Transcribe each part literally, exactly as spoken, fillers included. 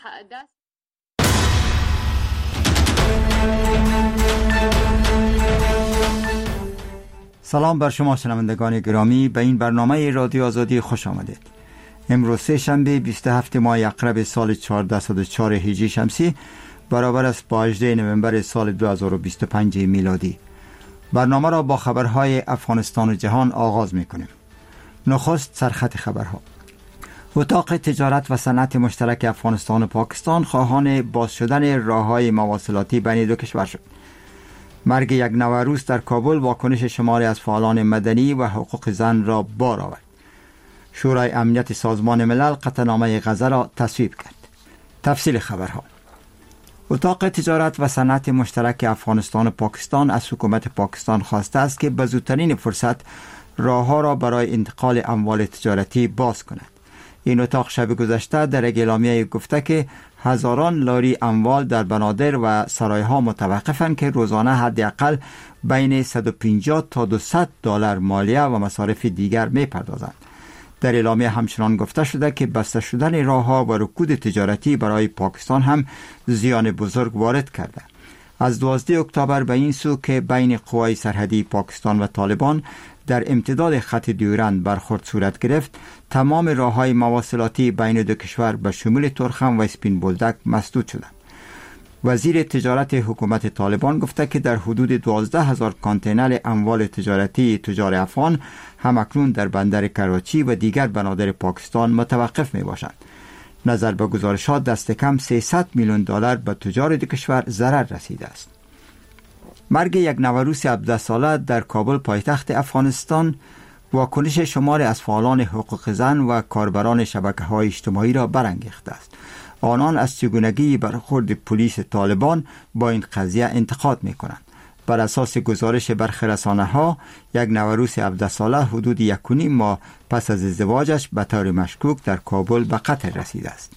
سلام بر شما شنوندگان گرامی، به این برنامه رادیو آزادی خوش آمدید. امروز سه شنبه بیست و هفتم ماه اقرب سال چهارصد و چهار هجری شمسی برابر است با هجدهم نوامبر سال دو هزار و بیست و پنج میلادی. برنامه را با خبرهای افغانستان و جهان آغاز می‌کنیم. نخست سرخط خبرها. اتاق تجارت و صنعت مشترک افغانستان و پاکستان خواهان باز شدن راه‌های مواصلاتی بین دو کشور شد. مرگ یک نوروز در کابل واکنش شماری از فعالان مدنی و حقوق زن را بار آورد. شورای امنیت سازمان ملل قطعنامه غزه را تصویب کرد. تفصیل خبرها. اتاق تجارت و صنعت مشترک افغانستان و پاکستان از حکومت پاکستان خواسته است که به زودترین فرصت راه‌ها را برای انتقال اموال تجارتی باز کند. این اتاق شب گذشته در یک اعلامیه گفته که هزاران لاری اموال در بنادر و سرایها متوقفند که روزانه حداقل بین صد و پنجاه تا دویست دلار مالیه و مصارف دیگر می‌پردازند. در اعلامیه همچنان گفته شده که بسته شدن راه‌ها و رکود تجارتی برای پاکستان هم زیان بزرگ وارد کرده. از دوازدهم اکتبر به این سو که بین قوای سرحدی پاکستان و طالبان در امتداد خط دیورند برخورد صورت گرفت، تمام راه‌های مواصلاتی بین دو کشور به شمول تورخم و اسپین بولدک مسدود شدند. وزیر تجارت حکومت طالبان گفته که در حدود دوازده هزار کانتینر اموال تجارتی تجار افغان همکنون در بندر کراچی و دیگر بنادر پاکستان متوقف می باشند. نظر به گزارشات دست کم سیصد میلیون دلار به تجار دو کشور ضرر رسیده است. مرگ یک نوروز هفده ساله در کابل پایتخت افغانستان واکنش شماری از فعالان حقوق زن و کاربران شبکه‌های اجتماعی را برانگیخته است. آنان از چگونگی برخورد پلیس طالبان با این قضیه انتقاد می‌کنند. بر اساس گزارش برخی رسانه‌ها، یک نوروز هفده ساله حدود یک و نیم ماه پس از ازدواجش به طور مشکوک در کابل به قتل رسیده است.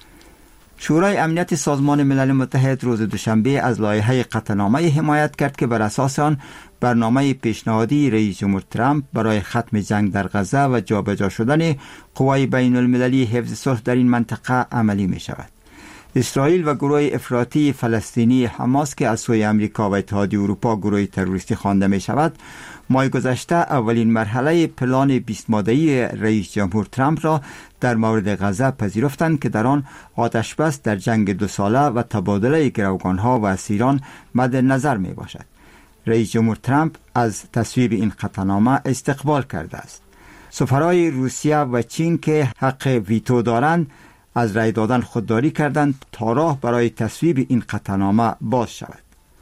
شورای امنیت سازمان ملل متحد روز دوشنبه از لایحه قطعنامه حمایت کرد که بر اساس آن برنامه پیشنهادی رئیس جمهور ترامپ برای ختم جنگ در غزه و جابجا شدن قوای بین المللی حفظ صلح در این منطقه عملی می شود. اسرائیل و گروه افراطی فلسطینی حماس که از سوی امریکا و اتحادیه اروپا گروه تروریستی خوانده می شود، ماه گذشته اولین مرحله پلان بیست ماده‌ای رئیس جمهور ترامپ را در مورد غزه پذیرفتند که در آن آتشبس در جنگ دو ساله و تبادله گروگانها و اسیران مد نظر می باشد. رئیس جمهور ترامپ از تصویب این قطعنامه استقبال کرده است. سفرای روسیه و چین که حق ویتو دارند از رای دادن خودداری کردند تا راه برای تصویب این قطعنامه باز شود.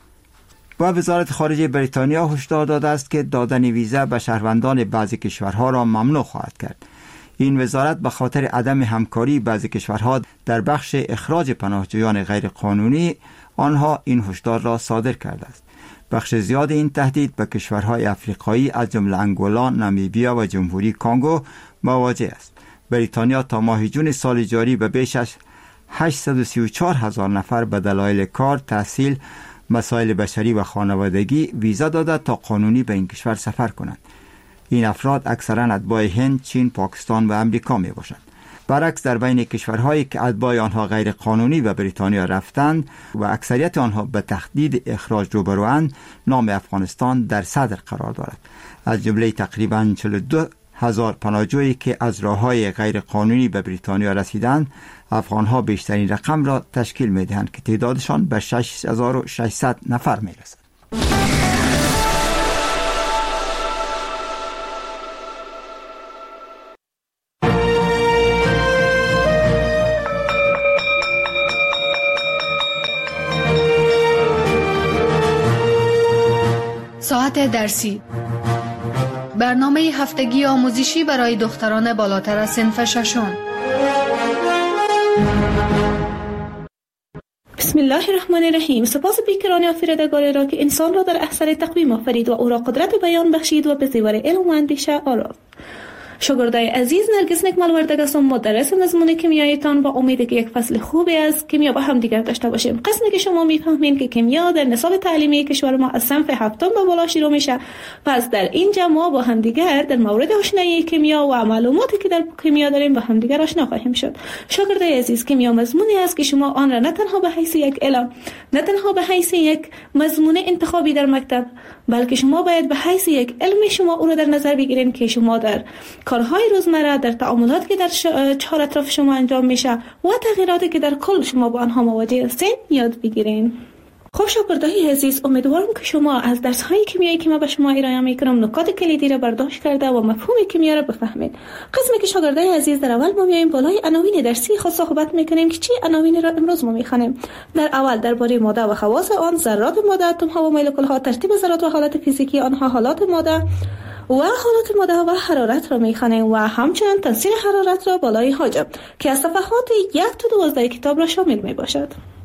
و وزارت خارجه بریتانیا هشدار داده است که دادن ویزا به شهروندان بعضی کشورها را ممنوع خواهد کرد. این وزارت به خاطر عدم همکاری بعضی کشورها در بخش اخراج پناهجویان غیرقانونی آنها این هشدار را صادر کرده است. بخش زیاد این تهدید به کشورهای افریقایی از جمله انگولا، نامیبیا و جمهوری کانگو مواجه است. بریتانیا تا ماه جون سال جاری به بیش از هشتصد و سی و چهار هزار نفر به دلایل کار، تحصیل، مسائل بشری و خانوادگی ویزا داده تا قانونی به این کشور سفر کنند. این افراد اکثرا اتباع هند، چین، پاکستان و امریکا می باشند. برعکس در بین کشورهایی که اتباع آنها غیر قانونی به بریتانیا رفتند و اکثریت آنها به تهدید اخراج روبروند، نام افغانستان در صدر قرار دارد. از جمله تقریباً چهل و دو هزار پناهجویی که از راه‌های غیر قانونی به بریتانیا رسیدند، افغان‌ها بیشترین رقم را تشکیل می‌دهند که تعدادشان به شش هزار و ششصد نفر می‌رسد. ساعت درسی، برنامه هفتگی آموزشی برای دختران بالاتر از صنف ششم. بسم الله الرحمن الرحیم. سپاس پیکران آفریدگار را که انسان را در احسن تقویم آفرید و او را قدرت بیان بخشید و به زیور علم و اندیشه آورد. شاگردای عزیز، نرگس نکمل وردگ هستم، مدرس مضمون کیمیایتان، و امید که یک فصل خوبی از کیمیا با هم دیگر داشته باشیم. قسمی که شما میفهمین که کیمیا در نصاب تعلیمی کشور ما از صنف هفتم به بالا شروع میشه. پس در اینجا ما با هم دیگر در مورد آشنایی کیمیا و معلوماتی که در کیمیا داریم با هم دیگر آشنا خواهیم شد. شاگردای عزیز، کیمیا مضمونی است که شما آن را نه تنها به حیث یک علم، نه تنها به حیث یک مضمون انتخابی در مکتب، بلکه شما باید به حیث یک علم شما او را در نظر بگیرین که شما در کارهای روزمره، در تعاملاتی که در چهار اطراف شما انجام میشه و تغییراتی که در کل شما با آنها مواجه هستین یاد بگیرین. خب شاگردای عزیز، امیدوارم که شما از درس‌های کیمیایی که ما به شما ارائه می‌کنم نکات کلیدی را برداشت کرده و مفهوم کیمیا را بفهمید. قسمی که شاگردای عزیز در اول ما میایم بالای عناوین درسی خود صحبت می‌کنیم که چی عناوینی را امروز ما می‌خوانیم. در اول درباره ماده و خواص آن، ذرات ماده، اتم‌ها و مولکول‌ها، ترتیب ذرات و حالت فیزیکی آنها، حالات ماده و حالات ماده و حرارت را می‌خوانیم و همچنین تاثیر حرارت را بالای حاجب که از صفحات یک تا دوازده کتاب را شامل می‌باشد.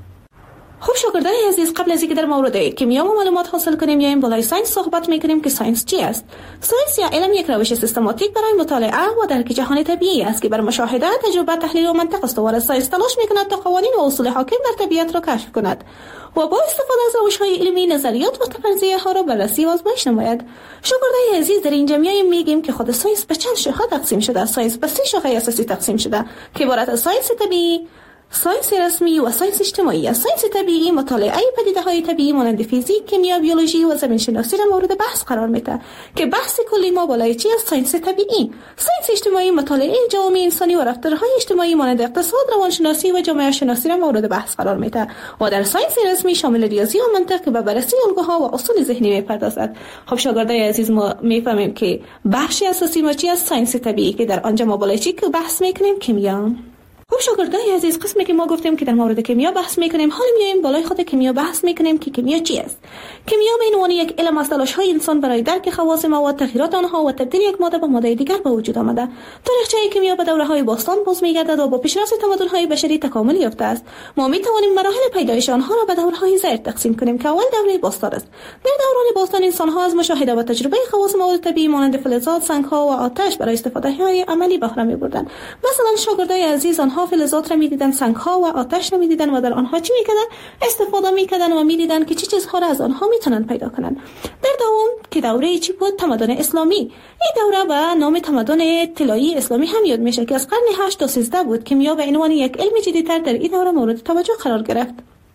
خب شاگردای عزیز، قبل از اینکه در مورد کیمیا و معلومات حاصل کنیم یا این بالای ساینس صحبت میکنیم که ساینس چی است؟ ساینس یا علم یک روش سیستماتیک برای مطالعه و درک جهان طبیعی است که بر مشاهده، تجربه، تحلیل و منطق استوار ساینس تلاش میکند تا قوانین و اصول حاکم در طبیعت را کشف کند و با استفاده از روش‌های علمی، نظریات و فرضیه ها را بررسی و آزمایش نماید. شاگردای عزیز، در اینجا میگیم که خود ساینس به چند شاخه تقسیم شده. ساینس به سه شاخه اساسی تقسیم شده که عبارت از ساینس طبیعی، ساینس رسمی و ساینس اجتماعی است. ساینس طبیعی مطالعه پدیده‌های طبیعی مانند فیزیک، کیمیا، بیولوژی و زمین شناسی را مورد بحث قرار میده که بحث کلی ما بالای چی است؟ ساینس طبیعی. ساینس اجتماعی مطالعه جامعه انسانی و رفتارهای اجتماعی مانند اقتصاد، روانشناسی و جامعه شناسی را مورد بحث قرار میده و در ساینس رسمی شامل ریاضی و منطق که به بررسی الگوها و اصول ذهنی میپردازد. خب شاگردای عزیز، ما میفهمیم که بخش اساسی ما چی است؟ ساینس طبیعی که در آنجا ما بالای چی که بحث میکنیم؟ کیمیا. خب شاگردای عزیز، قسمی که ما گفتیم که در مورد کیمیا بحث میکنیم، حالا میایم بالای خود کیمیا بحث میکنیم که کیمیا چی است. کیمیا به عنوان یک علم از تلاش‌های انسان برای درک خواص مواد، تغییرات آنها و تبدیل یک ماده به ماده دیگر به وجود آمده. تاریخچه کیمیا به دوره‌های باستان باز میگردد و با پیشرفت تمدن‌های بشری تکامل یافته است. ما میتوانیم مراحل پیدایش آنها را به دوره‌های زیر تقسیم کنیم که اول دوره باستان است. در دوران باستان انسان‌ها از مشاهده و تجربه خواص مواد طبیعی مانند فلزات، سنگ‌ها و آتش برای استفاده‌های عملی بهره می‌بردند. مثلا شاگردای عزیز، آنها فلزات را می‌دیدند، سنگ‌ها و آتش را می‌دیدند و در آنها چی می‌کردند؟ استفاده می‌کردند و می‌دیدند که چه چیزها را از آنها می‌تونند پیدا کنند. در دوم که دوره چی بود؟ تمدن اسلامی. این دوره به نام تمدن طلایی اسلامی هم یاد میشه که از قرن هشت تا سیزده بود. کیمیا به عنوان یک علم جدیدتر در این دوره مورد توجه قرار گرفت.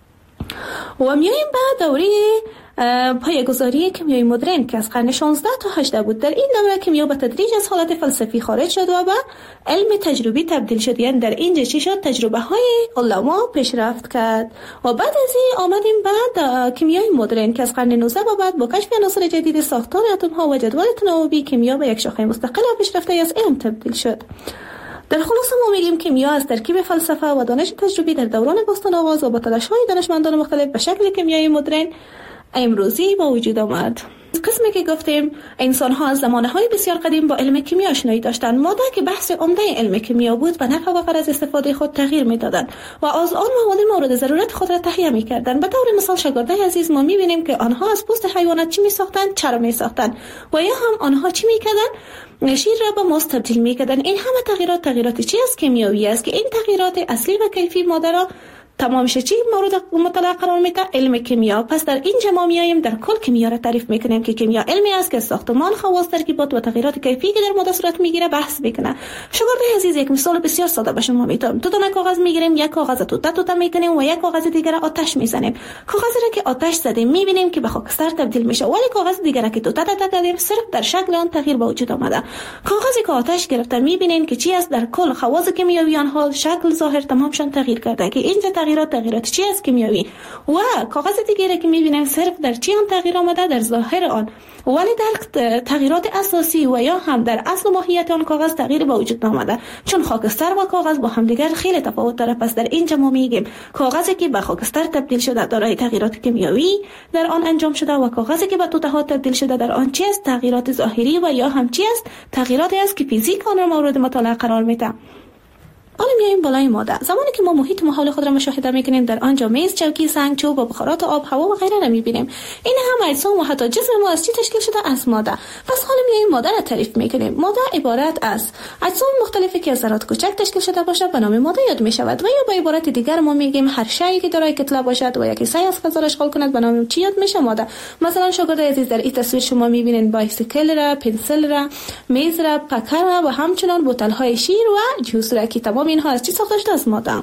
و میایم به دوره پایه‌گذاری کیمیای مدرن که از قرن شانزده تا هجده بود. در این دوره کیمیا به تدریج از حالت فلسفی خارج شد و به علم تجربی تبدیل شد. یعنی در اینجا چی شد؟ تجربه های علما پیشرفت کرد و بعد از این آمدیم بعد کیمیای مدرن که از قرن نوزده و بعد با کشف عناصر جدید، ساختار اتم ها و جدول تناوبی، کیمیا به یک شاخه مستقل و پیشرفته از علم تبدیل شد. در خلاصه ما میگیم کیمیا از ترکیب فلسفه و دانش تجربی در دوران باستان آغاز و با تلاش‌های دانشمندان مختلف به شکل کیمیای مدرن امروزی با وجود آمد. قسمی که گفتیم انسان‌ها از زمانه‌های بسیار قدیم با علم کیمیا آشنایی داشتند. ماده که بحث عمده علم کیمیا بود به نفع و غرض استفاده خود تغییر می‌دادند و از آن مواد مورد ضرورت خود را تهیه می‌کردند. به طور مثال شاگردای عزیز، ما می‌بینیم که آنها از پوست حیوانات چی می‌ساختند؟ چرم می‌ساختند و یا هم آنها چی می‌کردند؟ شیر را به ماست تبدیل می‌کردند. این همه تغییرات تغییرات چی است؟ کیمیایی است که این تغییرات اصلی و کیفی ماده را تمام چی مورد مطالعه قرار میده؟ علم کیمیا. پس در اینجا ما میایم در کل کیمیا را تعریف میکنیم که کیمیا علمی است که ساختمان، خواص، ترکیبات و تغییرات کیفی که در ماده صورت میگیره بحث میکنه. شاگردای عزیز، یک مثال بسیار ساده به شما میدم. دو تا کاغذ میگیریم، یک کاغذ توته توته میکنیم و یک کاغذ دیگر آتش میزنیم. کاغذی را که آتش زدیم میبینیم که به خاکستر تبدیل میشه، ولی کاغذ دیگر که توته توته کردیم صرف در شکل آن تغییر به وجود آمده. کاغذی که آتش گرفته میبینیم که چی است؟ در کل خواص کیمیایی آنها شکل، ظاهر تمامشان تغییر کرده که اینجا تغییرات تغییرات چی است؟ کیمیایی. و کاغذ دیگری که میبینیم صرف در چی آن تغییر آمده؟ در ظاهر آن، ولی در تغییرات اساسی و یا هم در اصل و ماهیت آن کاغذ تغییر به وجود آمده، چون خاکستر و کاغذ با هم دیگر خیلی تفاوت داره. پس در اینجا ما میگیم کاغذی که به خاکستر تبدیل شده دارای تغییرات کیمیایی در آن انجام شده و کاغذی که به توته ها تبدیل شده در آن چی است؟ تغییرات ظاهری و یا هم چی است؟ تغییراتی است که فیزیک آن را مورد مطالعه قرار میده. حالا میایم بالای ماده. زمانی که ما محیط محال خود را مشاهده میکنیم، در آنجا میز، چوکی، سنگ، چوب و بخارات آب، هوا و غیره را میبینیم. این هم اجسام و حتی جسم ما از چی تشکیل شده؟ از ماده. پس حالا میایم ماده را تعریف میکنیم. ماده عبارت از اجسام مختلفی که از ذرات کوچک تشکیل شده باشد به نام ماده یاد میشود. و یا به عبارت دیگر ما میگیم هر شیئی که دارای کتله باشد و یک سعی از فضا را اشغال کند به نام چی یاد میشه؟ ماده. مثلا شاگردای عزیز در این تصویر شما میبینید بایسیکل را، پنسل را، میز را، پکر را و همچنین بوتل های شیر و جوس را که تمام اینها از چی ساخته شده؟ از ماده.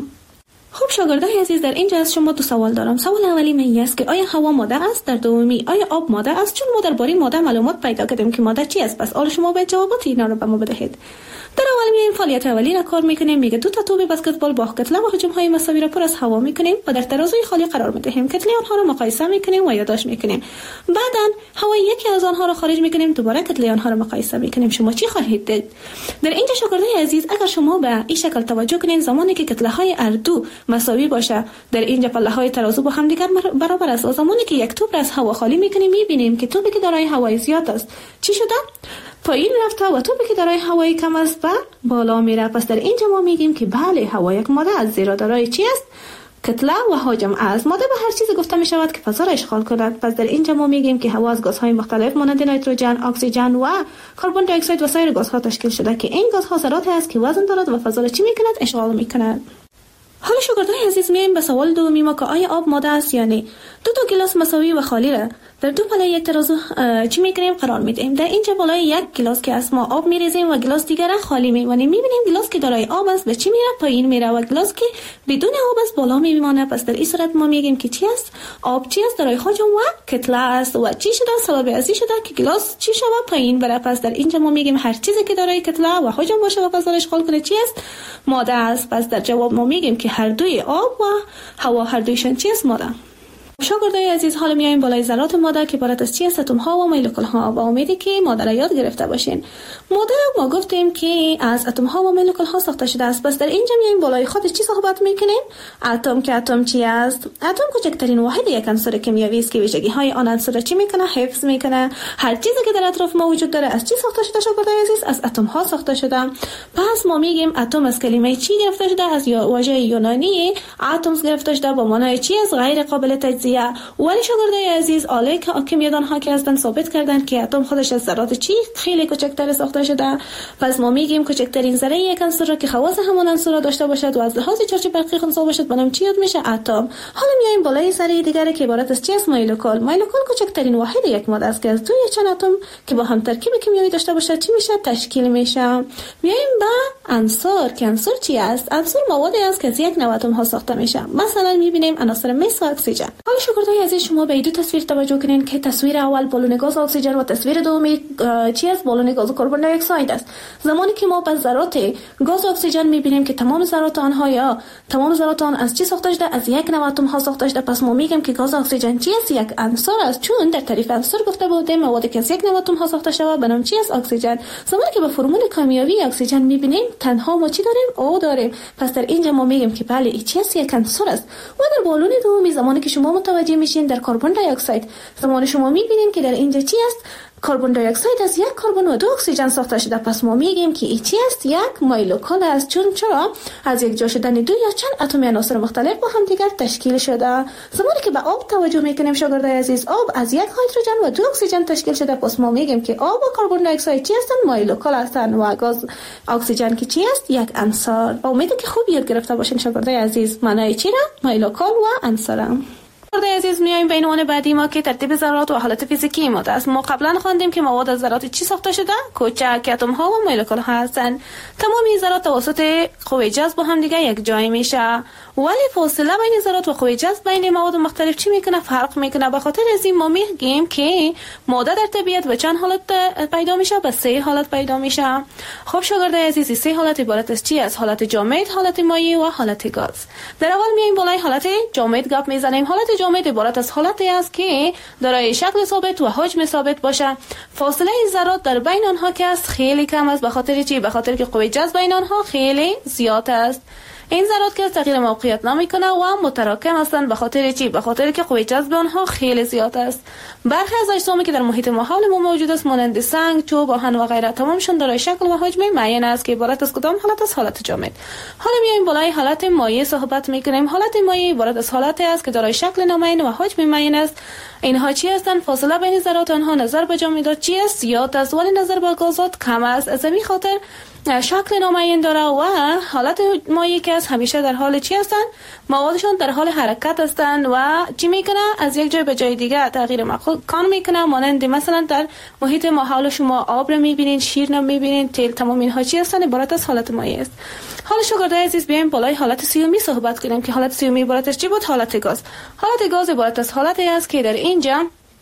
خب شاگردای عزیز، در اینجا از شما دو سوال دارم. سوال اولی من است که آیا هوا ماده است؟ در دومی آیا آب ماده است؟ چون ما درباره ماده معلومات پیدا کردیم که ماده چی است، پس حالا شما باید جوابات اینا رو به ما بدهید. در اول میایم فعالیت اولی را کار میکنیم. میگه دو تا توپ بسکتبال با کتله و حجم های مساوی را پر از هوا میکنیم و در ترازوی خالی قرار میدهیم. کتله آنها را مقایسه میکنیم و یادداشت میکنیم. بعداً هوای یکی از آنها را خارج میکنیم، دوباره کتله آنها را مقایسه میکنیم. شما چی خواهید دید؟ در اینجا شاگردای عزیز، اگر شما به این شکل توجه کنید، زمانی که کتله های هر دو مساوی باشه، در اینجا پله های ترازو با هم دیگر برابر است. و زمانی که یک توپ را از هوا خالی میکنیم، میبینیم که توپی که دارای هوای زیاد است چی شده؟ پایین رفته و توپی که دارای هوای کم است به بالا میره. پس در اینجا ما میگیم که بله، هوا یک ماده است، زیرا دارای چی است؟ کتله و حجم است. ماده به هر چیزی گفته می شود که فضا را اشغال کند. پس در اینجا ما میگیم که هوا از گازهای مختلف مانند نیتروژن، اکسیژن و کربن دی اکساید و سایر گازها تشکیل شده که این گازها ذراتی است که وزن دارد و فضا را چی میکند؟ اشغال میکند. حالا شاگردای عزیز، میایم به سوال دومی ما که آیا آب ماده است یا نه. دو تا گلاس مساوی و خالی را در دو پله یک ترازو چی میکنیم؟ قرار میدیم. در اینجا بالای یک گلاس که از ما آب میریزیم و گلاس دیگر خالی میمانیم. میبینیم گلاس که دارای آب است به چی میره؟ پایین میره و گلاس که بدون آب است بالا میمانه. پس در این صورت ما میگیم که چی است؟ آب چی است؟ دارای حجم و کتله است. و چی شده؟ سبب ازی شده که گلاس چی شده؟ پایین بره. پس در اینجا ما میگیم هر چیزی که دارای کتله و حجم باشه و فضا را اشغال کنه چی است؟ ماده است. پس در جواب ما میگیم که هر دوی آب و هوا هر دویشان چی است؟ ماده. شاگردای عزیز، حالا میایم بالای ذرات ماده که عبارت از چی است؟ اتم ها و مولکول ها. با امیدی که ماده را یاد گرفته باشین. ماده ما گفتیم که از اتم ها و مولکول ها ساخته شده است. پس در اینجا میایم بالای خودش چی صحبت میکنیم؟ اتم. که اتم چی است؟ اتم کوچکترین واحد یک عنصر کیمیایی است که ویژگی های آن عنصر را چی میکنه؟ حفظ میکنه. هر چیزی که در اطراف ما وجود داره از چی ساخته شده شاگردای عزیز؟ از اتم ها ساخته شده. پس ما میگیم اتم از کلمه چی گرفته شده؟ از واژه یونانی اتمز گرفته شده با معنای چی است؟ غیر قابل تجزیه. ولی شاگردای عزیز، آله کیمیادان ها که هستن ثابت کردن که اتم خودش از ذرات چی خیلی کوچکتر ساخته شده. پس ما میگیم کوچکترین ذره یک عنصر را که خواص همان عنصر را داشته باشد و از لحاظ چارچ برقی خنثی باشد به نام چی یاد میشه؟ اتم. حالا میایم بالای ذره دیگری که عبارت از چی است؟ مولکول. مولکول کوچکترین واحد یک ماده است که از دوی چند اتم که با هم ترکیب کیمیایی داشته باشد چی میشه؟ تشکیل میشه. میایم به عنصر که عنصر چی است؟ عنصر موادی است که از یک نوع اتم ها ساخته میشه. مثلا میبینیم عناصر مس و اکسیژن. حالا شاگردای عزیز، شما به دو تصویر توجه کنین که تصویر اول بالون گاز اکسیژن و تصویر دومی چی است؟ بالون گاز کربن دی اکساید است. زمانی که ما به ذرات گاز اکسیژن میبینیم که تمام ذرات آنها یا تمام ذرات آن از چی ساخته شده؟ از یک نوع اتم ها ساخته شده. پس ما میگیم که گاز اکسیژن چی است؟ یک عنصر است، چون در تعریف عنصر گفته بودیم موادی که از یک نوع اتم ها ساخته شده به نام چی است؟ اکسیژن. زمانی که به فرمول کیمیایی اکسیژن میبینیم تنها ما چی داریم؟ او داریم. پس در اینجا ما میگیم که بله این چی است؟ یک عنصر است. و در بالون دومی زمانی که شما متوجه میشین در کربن دی اکساید، زمانی شما میبینیم که در اینجا چی است؟ کربن دی اکساید از یک کربن و دو اکسیژن ساخته شده. پس ما میگیم که این چی است؟ یک مولکول است، چون چرا؟ از یک جا شدن دو یا چند اتم عناصر مختلف با هم دیگر تشکیل شده. زمانی که به آب توجه میکنیم شاگردای عزیز، آب از یک هیدروژن و دو اکسیژن تشکیل شده. پس ما میگیم که آب و کربن دی اکساید چی هستند؟ مولکول هستند و گاز اکسیژن که چی است؟ یک عنصر. امیدم که خوب یاد گرفته باشین شاگردای عزیز معنای چی را؟ مولکول و عنصر. شاگردای عزیز، میایم به عنوان بعدی ما که ترتیب ذرات و حالت فیزیکی ماده است. ما قبلا خواندیم که مواد از ذرات چی ساخته شده؟ کوچک اتم ها و مولکول ها هستند. تمام این ذرات توسط قوه جذب با هم دیگه یک جای میشه. ولی فاصله بین ذرات و قوه جذب بین مواد مختلف چی میکنه؟ فرق میکنه. به خاطر از این ما میگیم که ماده در طبیعت به چند حالت پیدا میشه؟ به سه حالت پیدا میشه. خب شاگردای عزیز، سه حالت عبارت از چی است؟ حالت جامد، حالت مایع و حالت گاز. در اول میایم بالای حالت جامد گپ میزنیم. حالت جامد عبارت از حالتی است که دارای شکل ثابت و حجم ثابت باشه. فاصله ذرات در بین آنها که است خیلی کم است. به خاطر چی؟ به خاطر که قوه جذب بین آنها خیلی زیاد است. این ذرات که تغییر موقعیت نمیکنه و متراکم هستند. به خاطر چی؟ به خاطر که قوه جذب آنها خیلی زیاد است. برخی از اجسامی که در محیط ما حول ما موجود است مانند سنگ، چوب، آهن و غیره تمامشون دارای شکل و حجم معین است که عبارت از کدام حالت از حالت جامد. حالا میایم بالای حالت مایع صحبت میکنیم. حالت مایع عبارت از حالتی است که دارای شکل نامعین و حجم معین است. اینها چی هستند؟ فاصله بین ذرات آنها نظر به جامدات چی است؟ زیاد است، ولی نظر به گازات کم است. از همین خاطر شکل نامعین داره و حالت مایع که است همیشه در حال چی هستند؟ موادشون در حال حرکت هستند و چی میکنه؟ از یک جای به جای دیگه تغییر مکان میکنه. مانند مثلا در محیط ما حول شما آب رو میبینین، شیر رو میبینین، تیل، تمام اینها چی هستند؟ عبارت از حالت مایع است. حالا شاگردای عزیز بیایم بالای حالت سیومی صحبت کنیم که حالت سیومی عبارت از چی بود؟ حالت گاز. حالت گاز عبارت از حالتی است که در اینجا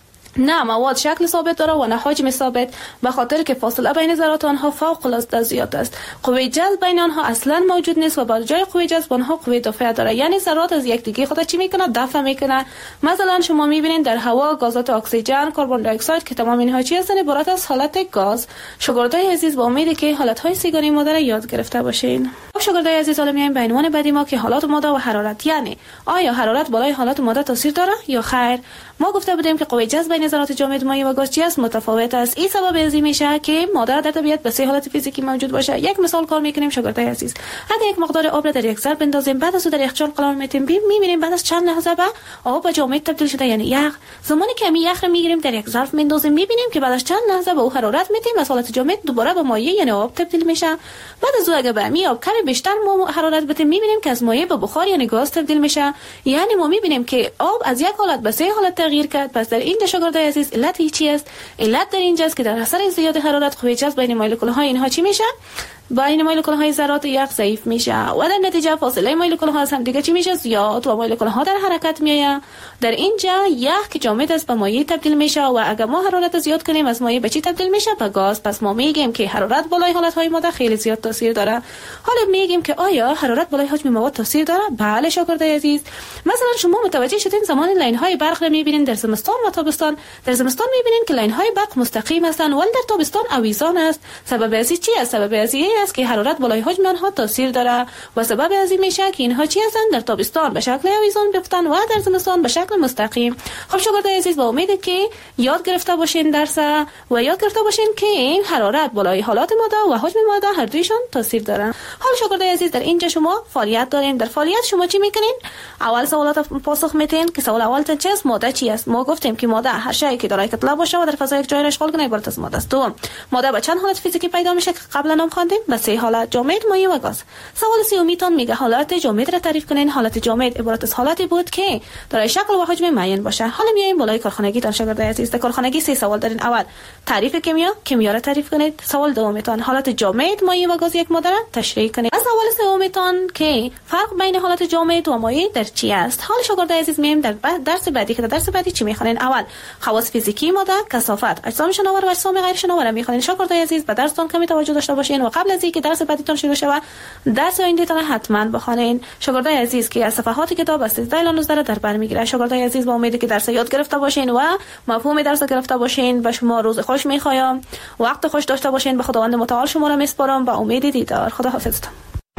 نه مواد شکل ثابت داره و نه حجم ثابت، به خاطر که فاصله بین ذرات آنها فوق العاده زیاد است. قوه جذب بین آنها اصلا موجود نیست و بر جای قوه جذب آنها قوه دافعه داره، یعنی ذرات از یکدیگه خود چی میکنه؟ دفع میکنه. مثلا شما میبینید در هوا گازات اکسیژن، کربن دی اکساید که تمام اینها چی هستند؟ عبارت از حالت گاز. شاگردای عزیز با امیدی که حالت های سیگاری ماده یاد گرفته باشین. شاگردای عزیز حالا میایم به عنوان بعدی ما که حالات ماده و حرارت، یعنی آیا حرارت بالای حالات ماده تاثیر داره یا خیر؟ ما گفته بودیم که قوه جذب بین ذرات جامد، مایع و گاز چی است؟ متفاوت است. این سبب از این میشه که ماده در طبیعت به سه حالت فیزیکی موجود باشه. یک مثال کار میکنیم شاگردای عزیظ. اگه یک مقدار آب را در یک ظرف بندازیم، بعد از اون در یخچال قرار میدیم، میبینیم بعد از چند لحظه به آب به جامد تبدیل شده، یعنی یخ. زمانی که می یخ را میگیریم در یک ظرف میندازیم، میبینیم که بعد از چند لحظه به او حرارت میدیم، از حالت جامد دوباره به مایع یعنی آب تبدیل میشه. بعد از اون اگه به می آب کمی بیشتر ما حرارت بدیم، میبینیم که از مایع به بخار یعنی گاز تبدیل میشه. یعنی ما میبینیم که آب از یک حالت به سه حالت تغییر کرد. پس در این شاگردای عزیز علت چی است؟ علت در اینجاست که در اثر زیاد حرارت قوه جذب بین مولکول‌های اینها چی میشه؟ بین مولکول‌های ذرات یخ ضعیف میشه و در نتیجه فاصله مولکول‌ها از هم دیگه چی میشه؟ زیاد و مولکول‌ها در حرکت میآید. در اینجا یخ که جامد است به مایع تبدیل میشه و اگر ما حرارت زیاد کنیم از مایع به چی تبدیل میشه؟ به گاز. پس ما میگیم که حرارت بالای حالت‌های ماده خیلی زیاد تاثیر داره. حالا میگیم که آیا حرارت بالای حجم مواد تاثیر داره؟ بله شاگردای عزیز. مثلا شما متوجه شدین زمان لاین‌های برق رو میبینین در زمستان و تابستان. در زمستان میبینین که لاین‌های برق مستقیم هستند ولی در تابستان آویزان است. سبب از چی است؟ سبب از این است که حرارت بالای حجم آنها تاثیر داره و سبب از این میشه که اینها چی هستند؟ در تابستان به شکل آویزان بیفتن و در زمستان به شکل مستقیم. خب شاگردای عزیز با امید که یاد گرفته باشین درس و یاد گرفته باشین که این حرارت بالای حالات ماده و حجم ماده هر دویشون تاثیر دارن. حالا شاگردای عزیز در اینجا شما فعالیت دارین. در فعالیت شما چی میکنین؟ اول سوالات پاسخ میدین که سوال اول چی است؟ ماده چی است؟ ما گفتیم که ماده هر شیء که دارای کتله باشه و در فضا یک جای را اشغال کنه عبارت از ماده است. دوم، ماده به چند حالت فیزیکی پیدا میشه که قبلا نام خواندیم؟ به سه حالت: جامد، مایع و گاز. سوال سومیتون میگه حالت جامد را تعریف کنین. حالت جامد عبارت از حالتی بود که دارای شکل و حجم معین باشه. حالا میایم بالای کارخانگی تان شاگردای عزیز. در کارخانگی سه سوال دارین. اول تعریف کیمیا، کیمیا را تعریف کنید. سوال دومیتون حالت جامد، مایع و گاز یک ماده را تشریح کنید. از سوال سومیتون که فرق بین حالت جامد و مایع در چی است. حال شاگردای عزیز میایم در درس بعدی که در درس بعدی چی میخوانین؟ اول خواص فیزیکی ماده، کثافت، اجسام شناور و اجسام غیر شناور میخوانین. شاگردای عزیز به درستون کمی توجه داشته باشین و قبل از اینکه درس بعدیتون شروع شه درس آیندهتون حتما بخونین. شاگردای عزیز که از صفحات کتاب از سیزده الی نوزده در بر میگیره. شاگردای عزیز با امید که درس یاد گرفته باشین و مفهوم درس گرفته باشین. به شما روز خوش میخوایم، وقت خوش داشته باشین. به خداوند متعال شما را میسپارم با امید دیدار. خدا حافظتون.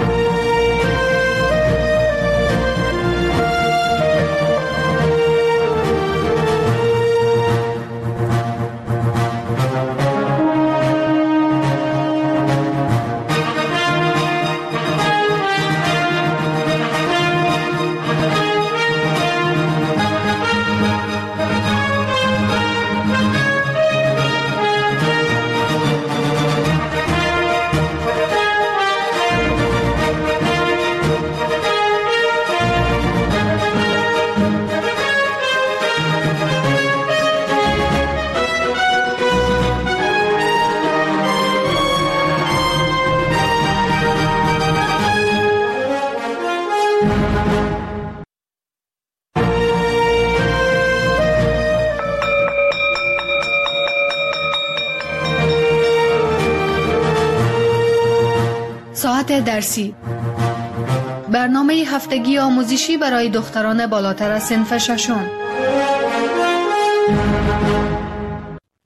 ساعت درسی، برنامه هفتگی آموزشی برای دختران بالاتر از صنف ششم.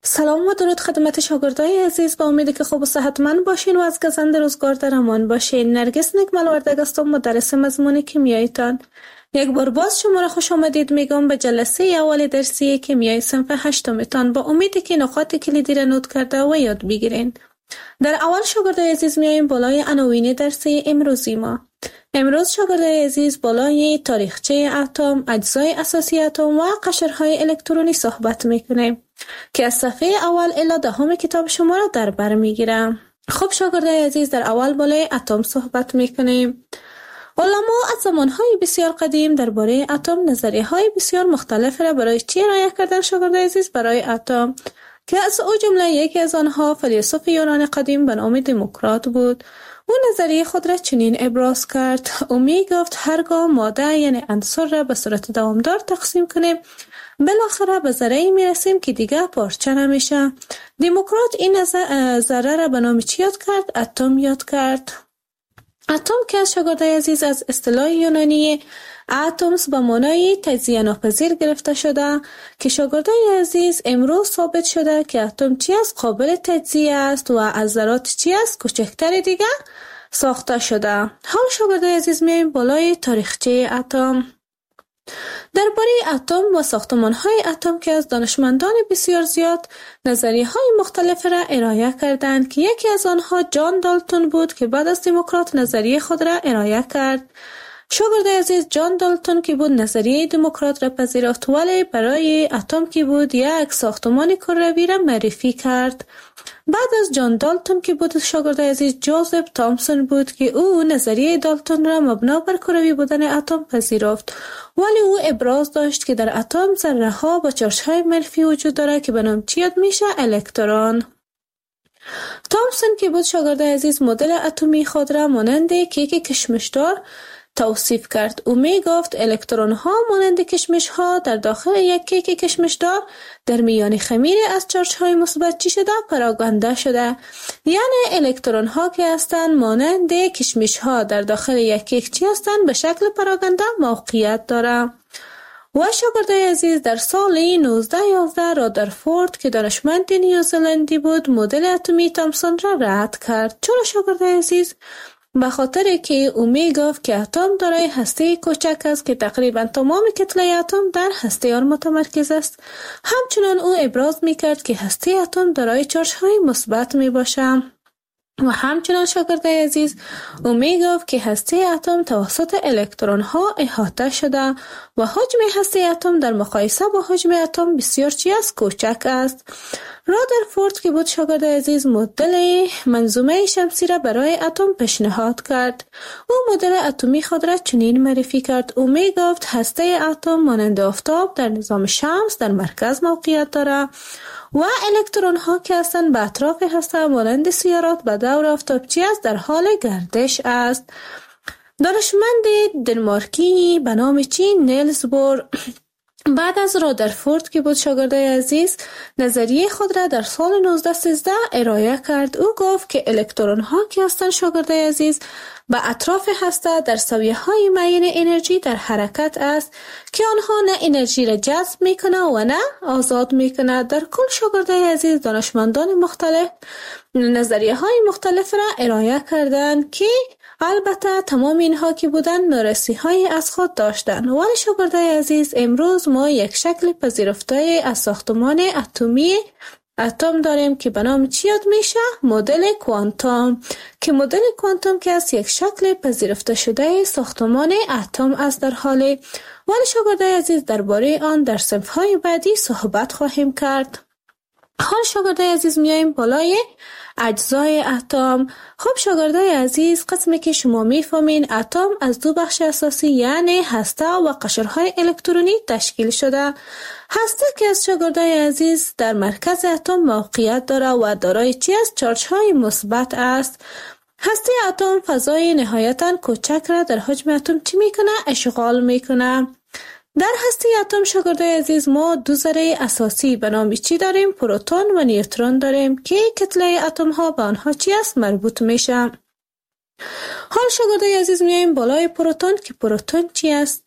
سلام و درود خدمت شاگردای عزیز، با امید که خوب و صحتمند باشین و از گزند روزگار در امان باشین. نرگس نکمل وردگ هستم، مدرس مضمون کیمیایتان. یک بار باز شما را خوش آمدید میگم به جلسه اول درسی کیمیای صنف هشتمتان، با امیدی که نکات کلیدی را نوت کرده و یاد بگیرین. در اول شاگردای عزیز میایم بالای عناوین درسی امروزی ما. امروز شاگردای عزیز بالای تاریخچه اتم، اجزای اساسی اتم و قشرهای الکترونی صحبت میکنیم که از صفحه اول الی دهم کتاب شما را در بر میگیرم. خب شاگردای عزیز، در اول بالای اتم صحبت میکنیم. علما از زمانهای بسیار قدیم درباره اتم نظریه‌های بسیار مختلف را برای چی ارائه کردن شاگردای عزیز؟ برای اتم، که از او جمله یکی از آنها فیلسوف یونان قدیم به نام دموکرات بود. او نظریه خود را چنین ابراز کرد: او می گفت هرگاه ماده یعنی عنصر را به صورت دوامدار تقسیم کنیم، بالاخره به ذره‌ای می رسیم که دیگه پارچه نمیشه. دموکرات این ذره را به نام چی یاد کرد؟ اتم یاد کرد. اتم که از شاگردای عزیز از اصطلاح یونانی اتمس به معنای تجزیه ناپذیر گرفته شده، که شاگردای عزیز امروز ثابت شده که اتم چی است؟ قابل تجزیه است و از ذرات چی است؟ کوچکتر دیگه ساخته شده. حال شاگردای عزیز میایم بالای تاریخچه اتم. درباره اتم و ساختمان‌های اتم که از دانشمندان بسیار زیاد نظریه‌های مختلف را ارائه کردند، که یکی از آنها جان دالتون بود که بعد از دموکرات نظریه خود را ارائه کرد. شاگرد عزیز، جان دالتون که بود نظریه دموکرات را پذیرفت، ولی برای اتم که بود یک ساختمان کروی را معرفی کرد. بعد از جان دالتون که بود شاگرد عزیز، جوزف تامسون بود که او نظریه دالتون را مبنا بر کروی بودن اتم پذیرفت، ولی او ابراز داشت که در اتم ذره ها با چارج‌های منفی وجود داره که به نام چی یاد میشه؟ الکترون. تامسون که بود شاگرد عزیز، مدل اتمی خود را مانند کیک کشمشدار توصیف کرد. او می گفت الکترون ها مانند کشمش ها در داخل یک کیک کشمشدار در میان خمیر از چارج های مثبت چی شده؟ پراگنده شده. یعنی الکترون ها که هستند مانند کشمش ها در داخل یک کیک چی هستند؟ به شکل پراگنده موقعیت داره. و شاگردای عزیز، در سال نوزده یازده رادرفورد که دانشمند نیوزلندی بود مدل اتمی تامسون را رد کرد. چرا شاگردای عزیز؟ به خاطر که او می گفت که اتم دارای هسته کوچک است که تقریبا تمام کتله اتم در هسته آن متمرکز است. همچنان او ابراز می کرد که هسته اتم دارای چارج های مثبت می باشه. و همچنان شاگردای عزیز، او می گفت که هسته اتم توسط الکترون ها احاطه شده و حجم هسته اتم در مقایسه با حجم اتم بسیار چی است؟ کوچک است. رادرفورد که بود شاگرد عزیز مدل منظومه شمسی را برای اتم پیشنهاد کرد. او مدل اتمی خود را چنین معرفی کرد: او می گفت هسته اتم مانند آفتاب در نظام شمس در مرکز موقعیت دارد و الکترون ها که هستند به اطراف هسته مانند سیارات به دور آفتاب چی است؟ در حال گردش است. دانشمند دنمارکی به نام چی؟ نیلز بور بعد از رادرفورد که بود شاگردای عزیز نظریه خود را در سال نوزده سیزده ارائه کرد. او گفت که الکترون ها که هستند شاگردای عزیز به اطراف هسته در سویه های معین انرژی در حرکت است که آنها نه انرژی را جذب میکنه و نه آزاد میکنه. در کل شاگردای عزیز دانشمندان مختلف نظریه های مختلف را ارائه کردند که البته تمام اینها که بودن نارسی های از خود داشتن. ولی شاگردای عزیز، امروز ما یک شکل پذیرفته از ساختمان اتمی اتم داریم که به نام چی یاد میشه؟ مدل کوانتوم، که مدل کوانتوم که از یک شکل پذیرفته شده ساختمان اتم است در حالی. ولی شاگردای عزیز درباره آن در صنف های بعدی صحبت خواهیم کرد. حال شاگردای عزیز میایم بالای اجزای اتم. خب شاگردای عزیز، قسمی که شما میفهمین اتم از دو بخش اساسی یعنی هسته و قشرهای الکترونی تشکیل شده. هسته که از شاگردای عزیز در مرکز اتم موقعیت داره و دارای چی است؟ چارج های مثبت است. هسته اتم فضای نهایتاً کوچک را در حجم اتم چی میکنه؟ اشغال میکنه. در هسته اتم شاگردای عزیز ما دو ذره اساسی به نام چی داریم؟ پروتون و نیوترون داریم که کتله اتم ها به آنها چی است؟ مربوط میشه. حال شاگردای عزیز میایم بالای پروتون که پروتون چی است؟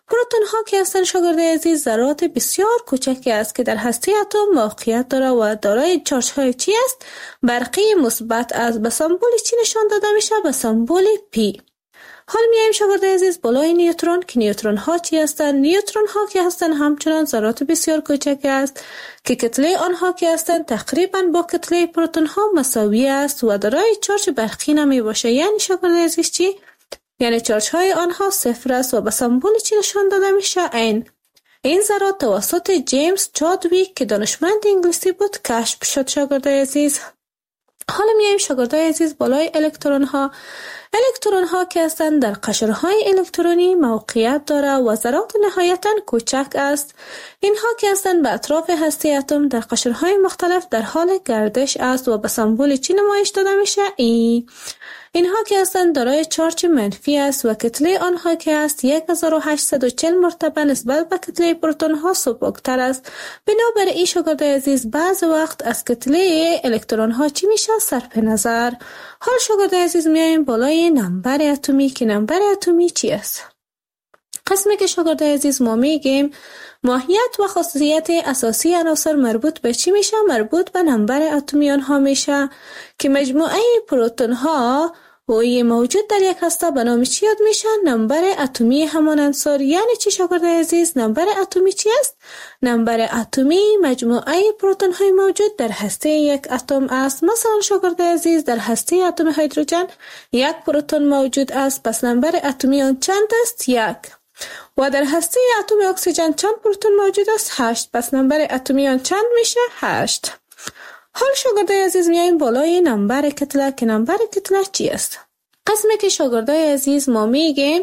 پروتون ها که هستند شاگرد عزیز ذرات بسیار کوچکی است که در هسته اتم موقعیت داره و دارای چارج های چی است؟ برقی مثبت است. به سمبل چی نشان داده میشه؟ به سمبل پی. حال میایم شاگرد عزیز بالای نیوترون که نیوترون ها چی هستند؟ نیوترون ها که هستند همچنان ذرات بسیار کوچک است که کتله آنها که هستند تقریبا با کتله پروتون ها مساوی است و دارای چارج برقی نمی باشه. یعنی شاگرد عزیز چی؟ یعنی چارج های آنها صفر است و به سمبل چی نشان داده میشه؟ این. این ذرات توسط جیمز چادویک که دانشمند انگلیسی بود کشف شد شاگرد عزیز. حالا میایم شاگردای عزیز بالای الکترون ها. الکترون ها که هستند در قشرهای الکترونی موقعیت داره و ذرات نهایتاً کوچک است. اینها که هستند به اطراف هسته اتم در قشرهای مختلف در حال گردش است و به سمبل چی نمایش داده میشه؟ ای. اینها که هستند دارای چارج منفی است و کتله آنها که است هزار و هشتصد و چهل مرتبه نسبت به کتله پروتون ها سبکتر است. بنابراین شاگرد عزیز بعض وقت از کتله الکترون ها چی میشه؟ صرف نظر. حال شاگرد عزیز میایم بالای نمبر اتمی که نمبر اتمی چی است؟ قسمی که شاگرد عزیز ما میگیم ماهیت و خاصیت اساسی عناصر مربوط به چی میشه؟ مربوط به نمبر اتمی آنها میشه که مجموعه پروتون ها و موجود در یک هسته به نام چی یاد میشه؟ نمبر اتمی همان عنصر. یعنی چی شاگرد عزیز؟ نمبر اتمی چی است؟ نمبر اتمی مجموعه پروتون های موجود در هسته یک اتم است. مثلا شاگرد عزیز در هسته اتم هیدروژن یک پروتون موجود است، پس نمبر اتمی آن چند است؟ یک. و در هسته اتم اکسیژن چند پروتون موجود است؟ هشت. پس نمبر اتمی آن چند میشه؟ هشت. حال شاگردای عزیز میایم بالای نمبر کتله که نمبر کتله چی است؟ قسمی که شاگردای عزیز ما میگیم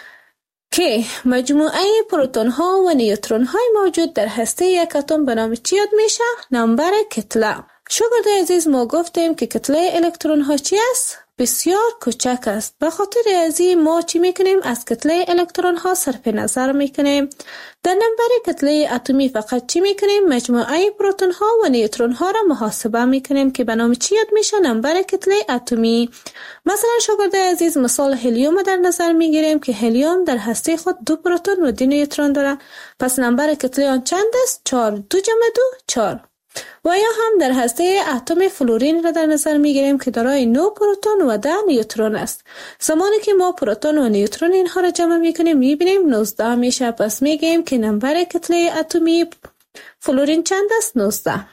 که مجموعه پروتون ها و نیوترون های موجود در هسته یک اتم به نام چی یاد میشه؟ نمبر کتله. شاگردای عزیز ما گفتیم که کتله الکترون ها چی است؟ بسیار کوچک است. به خاطر ازی ما چی میکنیم؟ از کتله الکترون ها صرف نظر میکنیم. در نمبر کتله اتمی فقط چی میکنیم؟ مجموعه پروتون ها و نیوترون ها را محاسبه میکنیم که به نام چی یاد میشه؟ نمبر کتله اتمی. مثلا شاگرد عزیز مثال هلیوم در نظر میگیریم که هلیوم در هسته خود دو پروتون و دو نیوترون داره. پس نمبر کتله آن چند است؟ چهار. دو جمع دو چهار. و یا هم در هسته اتم فلورین را در نظر میگیریم که دارای نه پروتون و ده نیوترون است. زمانی که ما پروتون و نیوترون اینها را جمع میکنیم میبینیم نوزده میشه. پس میگیم که نمبر کتله اتمی فلورین چند است؟ نوزده.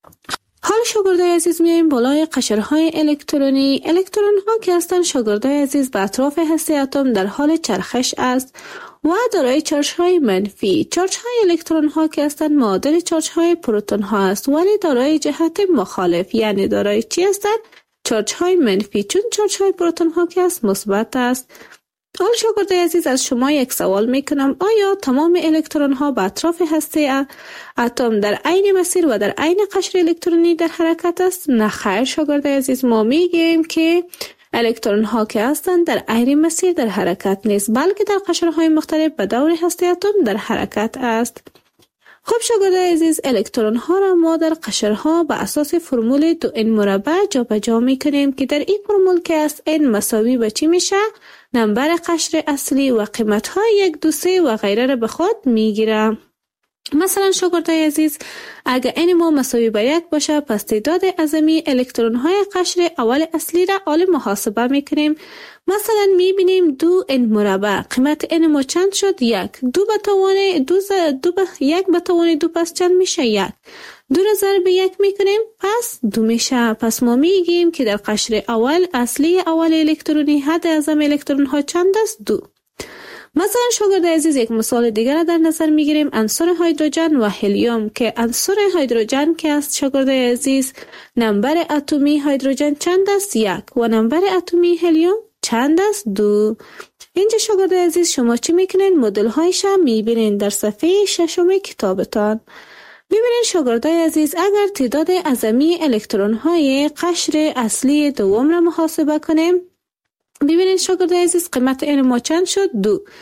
حال شاگردای عزیز میایم بالای قشرهای الکترونی. الکترون ها که هستند شاگردای عزیز به اطراف هسته اتم در حال چرخش است و دارای چارج های منفی. چارج های الکترون ها که هستند معادل چارج های پروتون ها است ولی دارای جهت مخالف، یعنی دارای چی هستند؟ چارج های منفی، چون چارج های پروتون ها که است مثبت است. حال شاگرد عزیز از شما یک سوال میکنم، آیا تمام الکترون ها به اطراف هسته اتم در عین مسیر و در عین قشر الکترونی در حرکت است؟ نه خیر شاگرد عزیز، ما میگیم که الکترون ها که هستند در عین مسیر در حرکت نیست، بلکه در قشرهای مختلف به دور هسته اتم در حرکت است. خب شاگرد عزیز، الکترون ها را ما در قشرها به اساس فرمول دو ان مربع جابجا میکنیم که در این فرمول که است n مساوی به چی میشه؟ نمبر قشر اصلی و قیمت های یک دو سه و غیره را به خود میگیره. مثلا شاگرد عزیز، اگر n ما مساوی به یک باشه پس تعداد اعظمی الکترون های قشر اول اصلی را حال محاسبه میکنیم. مثلا میبینیم دو n مربع، قیمت n ما چند شد؟ یک. دو به توان دو ز... دو به یک به توان دو پس چند میشه؟ یک. دو را ضرب یک میکنیم پس دو میشه. پس ما میگیم که در قشر اول اصلی اول الکترونی حد اعظم الکترون ها چند است؟ دو. مثلا شاگرد عزیز یک مثال دیگر در نظر میگیریم، عنصر هیدروژن و هلیوم که عنصر هیدروژن که است شاگرد عزیز نمبر اتمی هیدروژن چند است؟ یک. و نمبر اتمی هلیوم چند است؟ دو. اینجا شاگرد عزیز شما چی میکنین؟ مدل هایش هم میبینین در صفحه ششم کتابتان. ببینید شاگردای عزیز، اگر تعداد اعظمی الکترون های قشر اصلی دوم را محاسبه کنیم، ببینید شاگردای عزیز قیمت n ما چند شد؟ دو.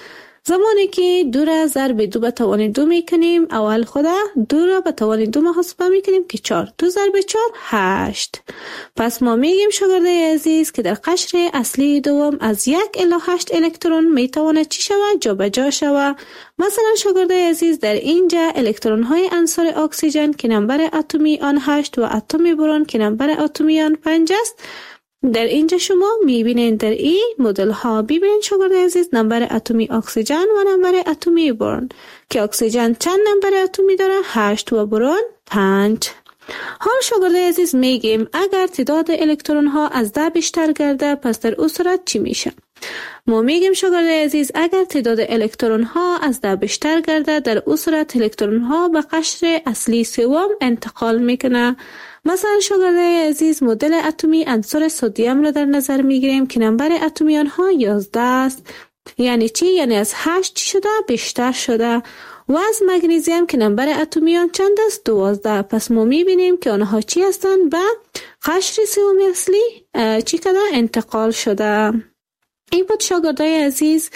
زمانی که دو را ضرب دو به توان دو میکنیم، اول خدا دو را به توان دو محاسبه میکنیم که چهار. دو ضرب چهار هشت. پس ما میگیم شاگرده عزیز که در قشر اصلی دوم از یک الی هشت الکترون میتواند چی شود؟ جا به جا شود. مثلا شاگرده عزیز در اینجا الکترون های عنصر اکسیژن که نمبر اتمی آن هشت و اتم برون که نمبر اتمی آن پنج است، در اینجا شما میبینید در این مدل ها ببینید شاگرد عزیز نمبر اتمی اکسیژن و نمبر اتمی برون که اکسیژن چند نمبر اتمی داره؟ هشت و برون پنج. حال شاگرد عزیز میگیم اگر تعداد الکترون ها از ده بیشتر گرده پس در اون صورت چی میشه؟ ما میگیم شاگرد عزیز اگر تعداد الکترون ها از ده بیشتر گرده در اون صورت الکترون ها به قشر اصلی سوم انتقال میکنه. مثلا شاگرد عزیز مدل اتمی عنصر سدیم را در نظر میگیریم که نمبر اتمی آنها یازده است. یعنی چی؟ یعنی از هشت چی شده؟ بیشتر شده. و از مگنیزیم که نمبر اتمی آن چند است؟ دوازده. پس ما میبینیم که آنها چی هستند؟ به قشر سوم اصلی چی کده؟ انتقال شده. این بود شاگردای عزیز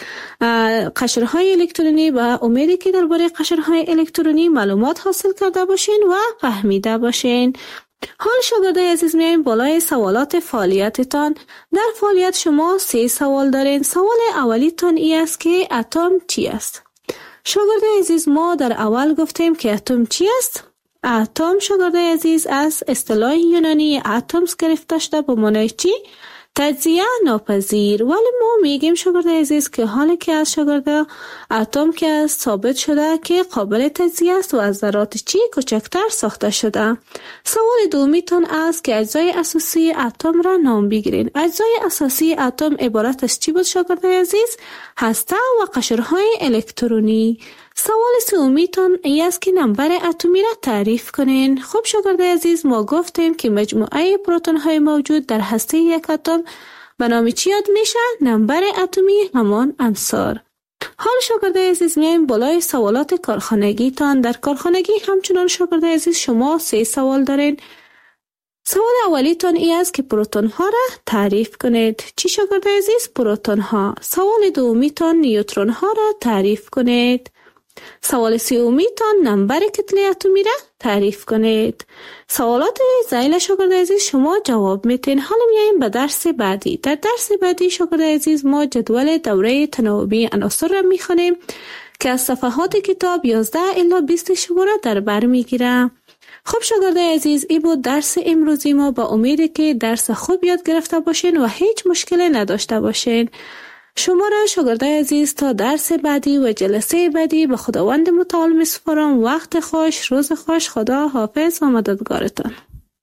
قشرهای الکترونی و امیدی که درباره قشرهای الکترونی معلومات حاصل کرده باشین و فهمیده باشین. حال شاگردای عزیز میایم بالای سوالات فعالیتتان. در فعالیت شما سه سوال دارین. سوال اولیتان ای است که اتم چی است؟ شاگردای عزیز ما در اول گفتیم که اتم چی است؟ اتم شاگردای عزیز از اصطلاح یونانی اتمز گرفته شده به معنای چی؟ تجزیه ناپذیر. ولی ما میگیم شاگرد عزیز که حالی که از شاگرد اتم که از ثابت شده که قابل تجزیه است و از ذرات چی کوچکتر ساخته شده. سوال دومیتون است که اجزای اساسی اتم را نام بگیرین. اجزای اساسی اتم عبارت از چی بود شاگرد عزیز؟ هسته و قشرهای الکترونی. سوال سومیتون ای است که نمبر اتمی را تعریف کنین. خب شاگرد عزیز ما گفتیم که مجموعه پروتون های موجود در هسته یک اتم به نام چی یاد میشه؟ نمبر اتمی همان عنصر. حال شاگرد عزیز میایم بالای سوالات کارخانگی تان. در کارخانگی همچنان شاگرد عزیز شما سه سوال دارین. سوال اولیتون ای است که پروتون ها را تعریف کنید. چی شاگرد عزیز؟ پروتون ها. سوال دومیتون نیوترون ها را تعریف کنید. سوال سومیتان نمبر کتله اتمی را تعریف کنید. سوالات زایل شاگرد عزیز شما جواب میتین. حالا میایم به درس بعدی. در درس بعدی شاگرد عزیز ما جدول دوره تناوبی عناصر را میخوانیم که از صفحات کتاب یازده الی بیست شماره در بر میگیره. خب شاگرد عزیز این بود درس امروزی ما. با امیده که درس خوب یاد گرفته باشین و هیچ مشکلی نداشته باشین. شما را شاگردای عزیز تا درس بعدی و جلسه بعدی به خداوند متعال میسپارم. وقت خوش، روز خوش، خدا حافظ و مددگارتان.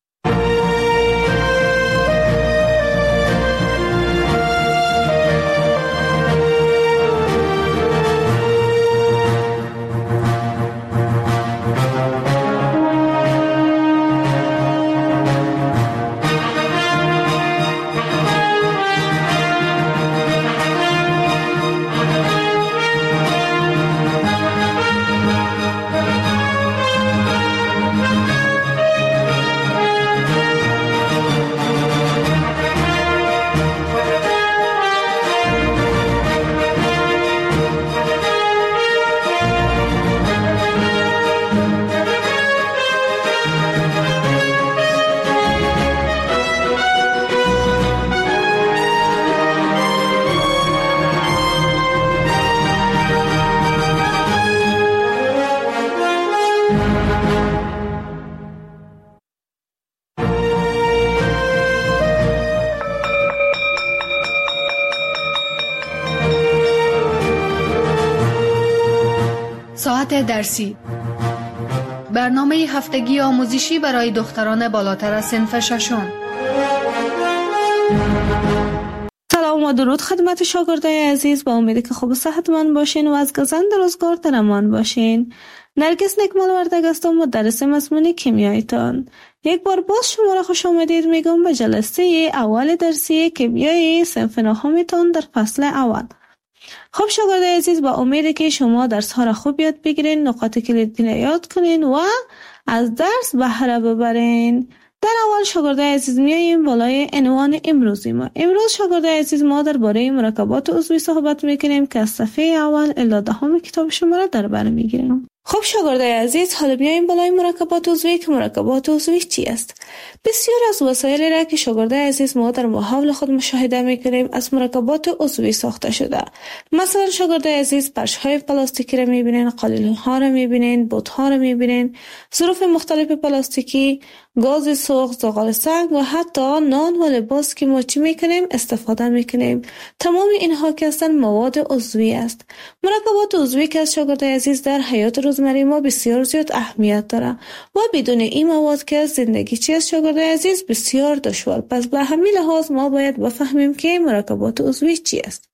ساعت درسی، برنامه هفتگی آموزشی برای دختران بالاتر از صنف ششم. سلام و درود خدمت شاگردای عزیز. با امیدی که خوب و صحتمند باشین و از گزند روزگار در امان باشین. نرگس نکمال وردگ هستم، مدرس مضمون کیمیایتان. یک بار باز شما را خوش آمدید میگم به جلسه اول درسی کیمیای صنف نهمتان در فصل اول. خب شاگردای عزیز با امیدی که شما درس ها را خوب یاد بگیرین، نقاط کلیدی را یاد کنین و از درس بهره ببرین. در اول شاگردای عزیز میاییم بالای عنوان امروزی ما. امروز شاگردای عزیز ما درباره مرکبات عضوی صحبت میکنیم که از صفحه اول الی دهم کتاب شما را در بر میگیریم. خب شاگردای عزیز، حالا بیاییم بالای مرکبات عضوی که مرکبات عضوی چی است؟ بسیار از وسایلی را که شاگردای عزیز ما در محاول خود مشاهده میکنیم از مرکبات عضوی ساخته شده. مثلا شاگردای عزیز پرش‌های پلاستیکی را میبینین، قالین‌ها را میبینین، بوت‌ها را میبینین، ظروف مختلف پلاستیکی، گاز سوخت، زغال سنگ و حتی نان و لباس که ما چی میکنیم استفاده میکنیم. تمام اینها که هستن مواد عضوی است. مرکبات عضوی که از شاگردای عزیز در حیات روزمره ما بسیار زیاد اهمیت داره و بدون این مواد که زندگی چی از شاگردای عزیز بسیار دشوار. پس به همین لحاظ ما باید بفهمیم که مرکبات عضوی چی است.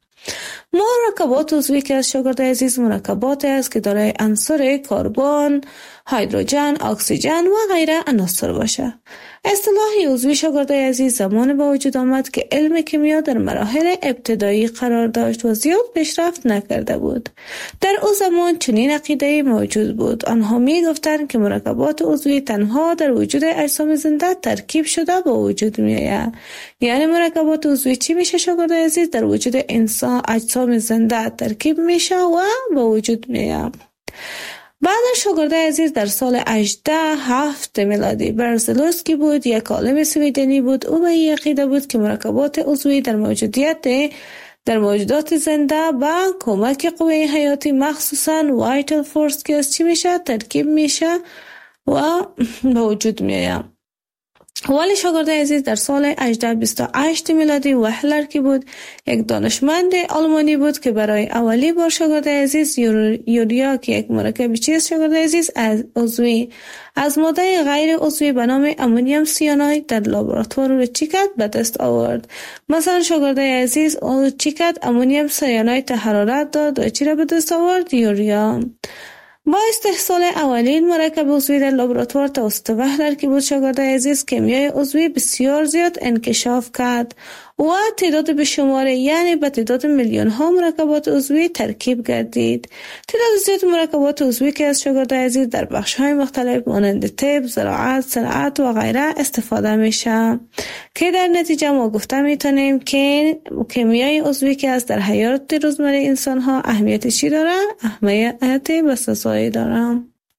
مرکبات عضوی که از شاگردای عزیز مرکبات است که دارای عناصر کربن، هیدروژن، اکسیژن و غیره عناصر باشه. اصطلاح عضوی شاگردای عزیز زمان به وجود آمد که علم کیمیا در مراحل ابتدایی قرار داشت و زیاد پیشرفت نکرده بود. در او زمان چنین عقیده‌ای موجود بود. آنها می گفتند که مرکبات عضوی تنها در وجود اجسام زنده ترکیب شده به وجود می آید. یعنی مرکبات عضوی چی میشه شاگردای عزیز؟ در وجود انسان اجسام زنده ترکیب میشه و به وجود می آید. بعد شاگردای عزیز در سال هجده هفت میلادی برزلوسکی بود، یک عالم سویدنی بود. او به این عقیده بود که مرکبات عضوی در موجودیت در موجودات زنده با کمک قوه حیاتی مخصوصاً وایتال فورس که از چی میشه ترکیب میشه و به وجود میاد. ولی شاگردای عزیز در سال هجده بیست و هشت میلادی وهلر که بود یک دانشمند آلمانی بود که برای اولی بار شاگردای عزیز یوریا که یک مرکب چیست شاگردای عزیز از عضوی از ماده غیر عضوی به نام امونیم سیاناید در لابراتوار رو چی کرد به دست آورد. مثلا شاگردای عزیز چی کرد؟ امونیم سیاناید حرارت داد و چی را به دست آورد؟ یوریا. با استحصال اولین مرکب عضوی در لابراتوار توسط وهلر که بود شاگردای عزیز کیمیای عضوی بسیار زیاد انکشاف کرد و تعداد به شماره یعنی به تعداد میلیون ها مرکبات عضوی ترکیب گردید. تعداد زیاد مرکبات عضوی که از شاگردای عزیز در بخش های مختلف مانند طب، زراعت، صنعت و غیره استفاده میشه که در نتیجه ما گفته میتونیم که کیمیای عضوی که از در حیات روزمره انسان ها اهمیت چی داره؟ اهمیت بسزایی داره.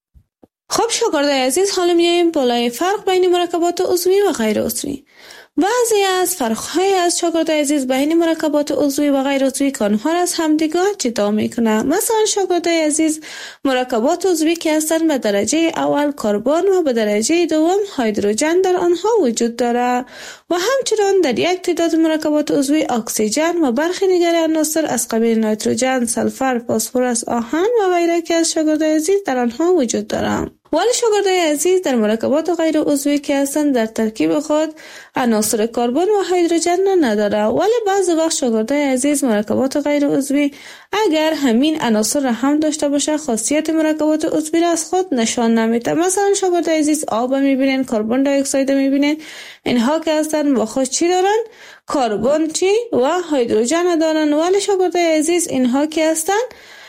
خب شاگردای عزیز، حالا میایم بالای فرق بین مرکبات عضوی و غیر عضوی. بعضی از فرق‌های از شاگردای عزیز بین مرکبات عضوی و غیر عضوی که آنها را از همدیگر جدا میکنه. مثلا شاگردای عزیز مرکبات عضوی که هستند به درجه اول کربن و به درجه دوم هیدروژن در آنها وجود داره و همچنین در یک تعداد مرکبات عضوی اکسیژن و برخی دیگر عناصر از قبیل نیتروژن، سلفر، فسفرس، آهن و غیره که از شاگردای عزیز در آنها وجود داره. ولی شاگردای عزیز در مرکبات غیر عضوی که هستند در ترکیب خود عناصر کربن و هیدروژن نداره. ولی بعضی وقت شاگردای عزیز مرکبات غیر عضوی اگر همین عناصر را هم داشته باشه خاصیت مرکبات عضوی را از خود نشان نمیده. مثلا شاگردای عزیز آب میبینین، کربن دی اکساید میبینین، اینها که هستند با خود چی دارن؟ کربن چی و هیدروژن دارن. ولی شاگردای عزیز اینها که هستند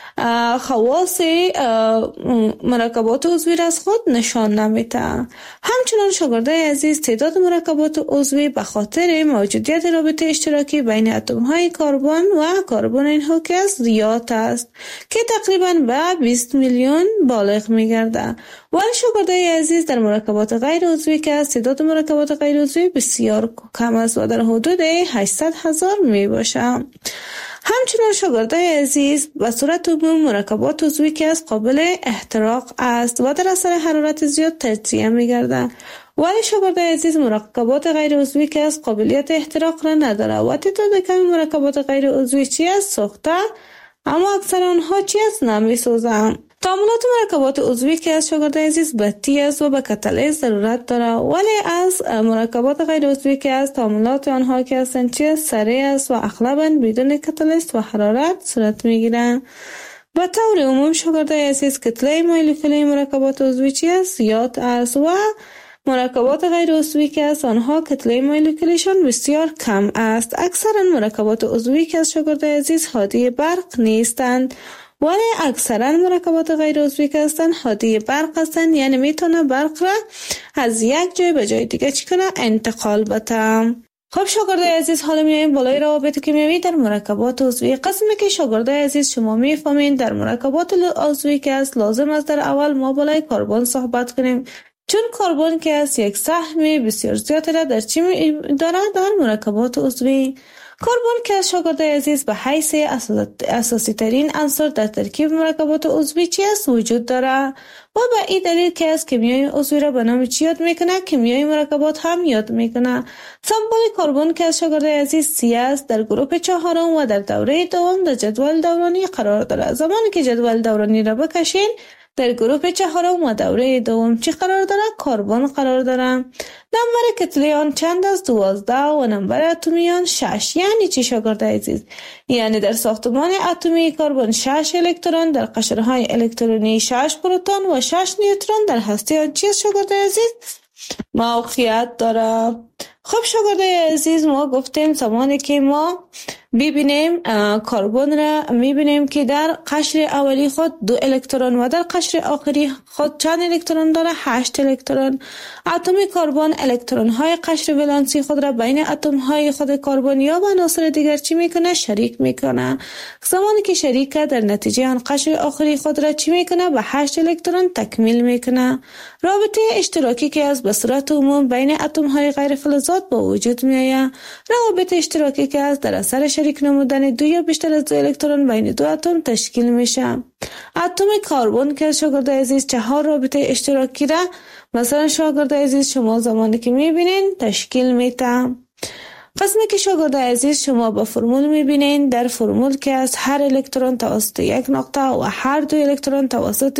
خواص مرکبات عضوی را از خود نشان نمیده. همچنان شاگردای عزیز تعداد مرکبات عضوی به خاطر موجودیت رابطه اشتراکی بین اتم های کربن و کربن اینها که زیاد است که تقریبا به بیست میلیون بالغ میگرده. ولی شاگردای عزیز در مرکبات غیر عضوی که از تعداد مرکبات غیر عضوی بسیار کم است و در حدود هشتصد هزار می باشه. همچنین شاگردای عزیز به صورت عموم مرکبات عضوی که از قابل احتراق است و در اثر حرارت زیاد تجزیه می‌گردند. ولی شاگردای عزیز مرکبات غیر عضوی که از قابلیت احتراق را نداره و تعداد کمی مرکبات غیر عضوی چی است؟ سوخته، اما اکثر آنها چی است؟ نمی‌سوزند. تعاملات مرکبات عضوی که از شاگردای عزیز بطی است و به کاتالیز ضرورت داره. ولی از مرکبات غیر عضوی که از تعاملات آنها که هستند چی است؟ سریع است و اغلباً بدون کاتالیست و حرارت صورت میگیرند. به طور عموم شاگردای عزیز کتله مولکولی مرکبات عضوی چی است؟ زیاد است و مرکبات غیر عضوی که از آنها کتله مولکولیشان بسیار کم است. اکثرا مرکبات عضوی که از شاگردای عزیز هادی برق نیستند ولی اکثرا مرکبات غیر عضوی که هستن هادی برق هستن، یعنی میتونه برق را از یک جای به جای دیگه چی کنه؟ انتقال بده. خب شاگردای عزیز، حالا میایم بالای روابط کیمیایی در مرکبات عضوی. قسمی که شاگردای عزیز شما میفهمین در مرکبات عضوی که است لازم است در اول ما بالای کربن صحبت کنیم، چون کربن که است یک سهم بسیار زیاد را در چی داره؟ در مرکبات عضوی. کربن که از شاگردای عزیز به حیث اساسی ترین عنصر در ترکیب مرکبات عضوی چی است وجود داره و به این دلیل که از کیمیای عضوی را به نام چی یاد میکنه؟ کیمیای مرکبات هم یاد میکنه. سمبل کربن که از شاگردای عزیز سی است در گروه چهارم و در دوره دوم در جدول دورانی قرار داره. زمانی که جدول دورانی را بکشین در گروه چهارم و دوره دوم چی قرار داره؟ کربن قرار داره. نمبر کتله آن چند است؟ دوازده و نمبر اتمی آن شش. یعنی چی شاگردای عزیز؟ یعنی در ساختمان اتمی کربن شش الکترون، در قشرهای الکترونی شش پروتون و شش نیوترون در هسته آن چی است شاگردای عزیز؟ موقعیت داره. خب شاگردای عزیز، ما گفتیم زمانی که ما ببینیم کربن را میبینیم که در قشر اولی خود دو الکترون و در قشر آخری خود چند الکترون داره؟ هشت الکترون. اتم کربن الکترون های قشر ولانسی خود را بین اتم های خود کربن یا با عناصر دیگر چی میکنه؟ شریک میکنه. زمانی که شریک در نتیجه آن قشر آخری خود را چی میکنه؟ به هشت الکترون تکمیل میکنه. رابطه اشتراکی که از به صورت عموم بین اتم های غیر فلزات با وجود میآید. روابط اشتراکی که از در اثر شریک نمودن دو یا بیشتر از دو الکترون بین دو اتم تشکیل میشه. اتم کربن که شاگردای عزیز چهار رابطه اشتراکی را مثلا شاگردای عزیز شما زمانی که میبینین تشکیل میده. قسمی که شاگردای عزیز شما با فرمول میبینین، در فرمول که از هر الکترون توسط یک نقطه و هر دو الکترون توسط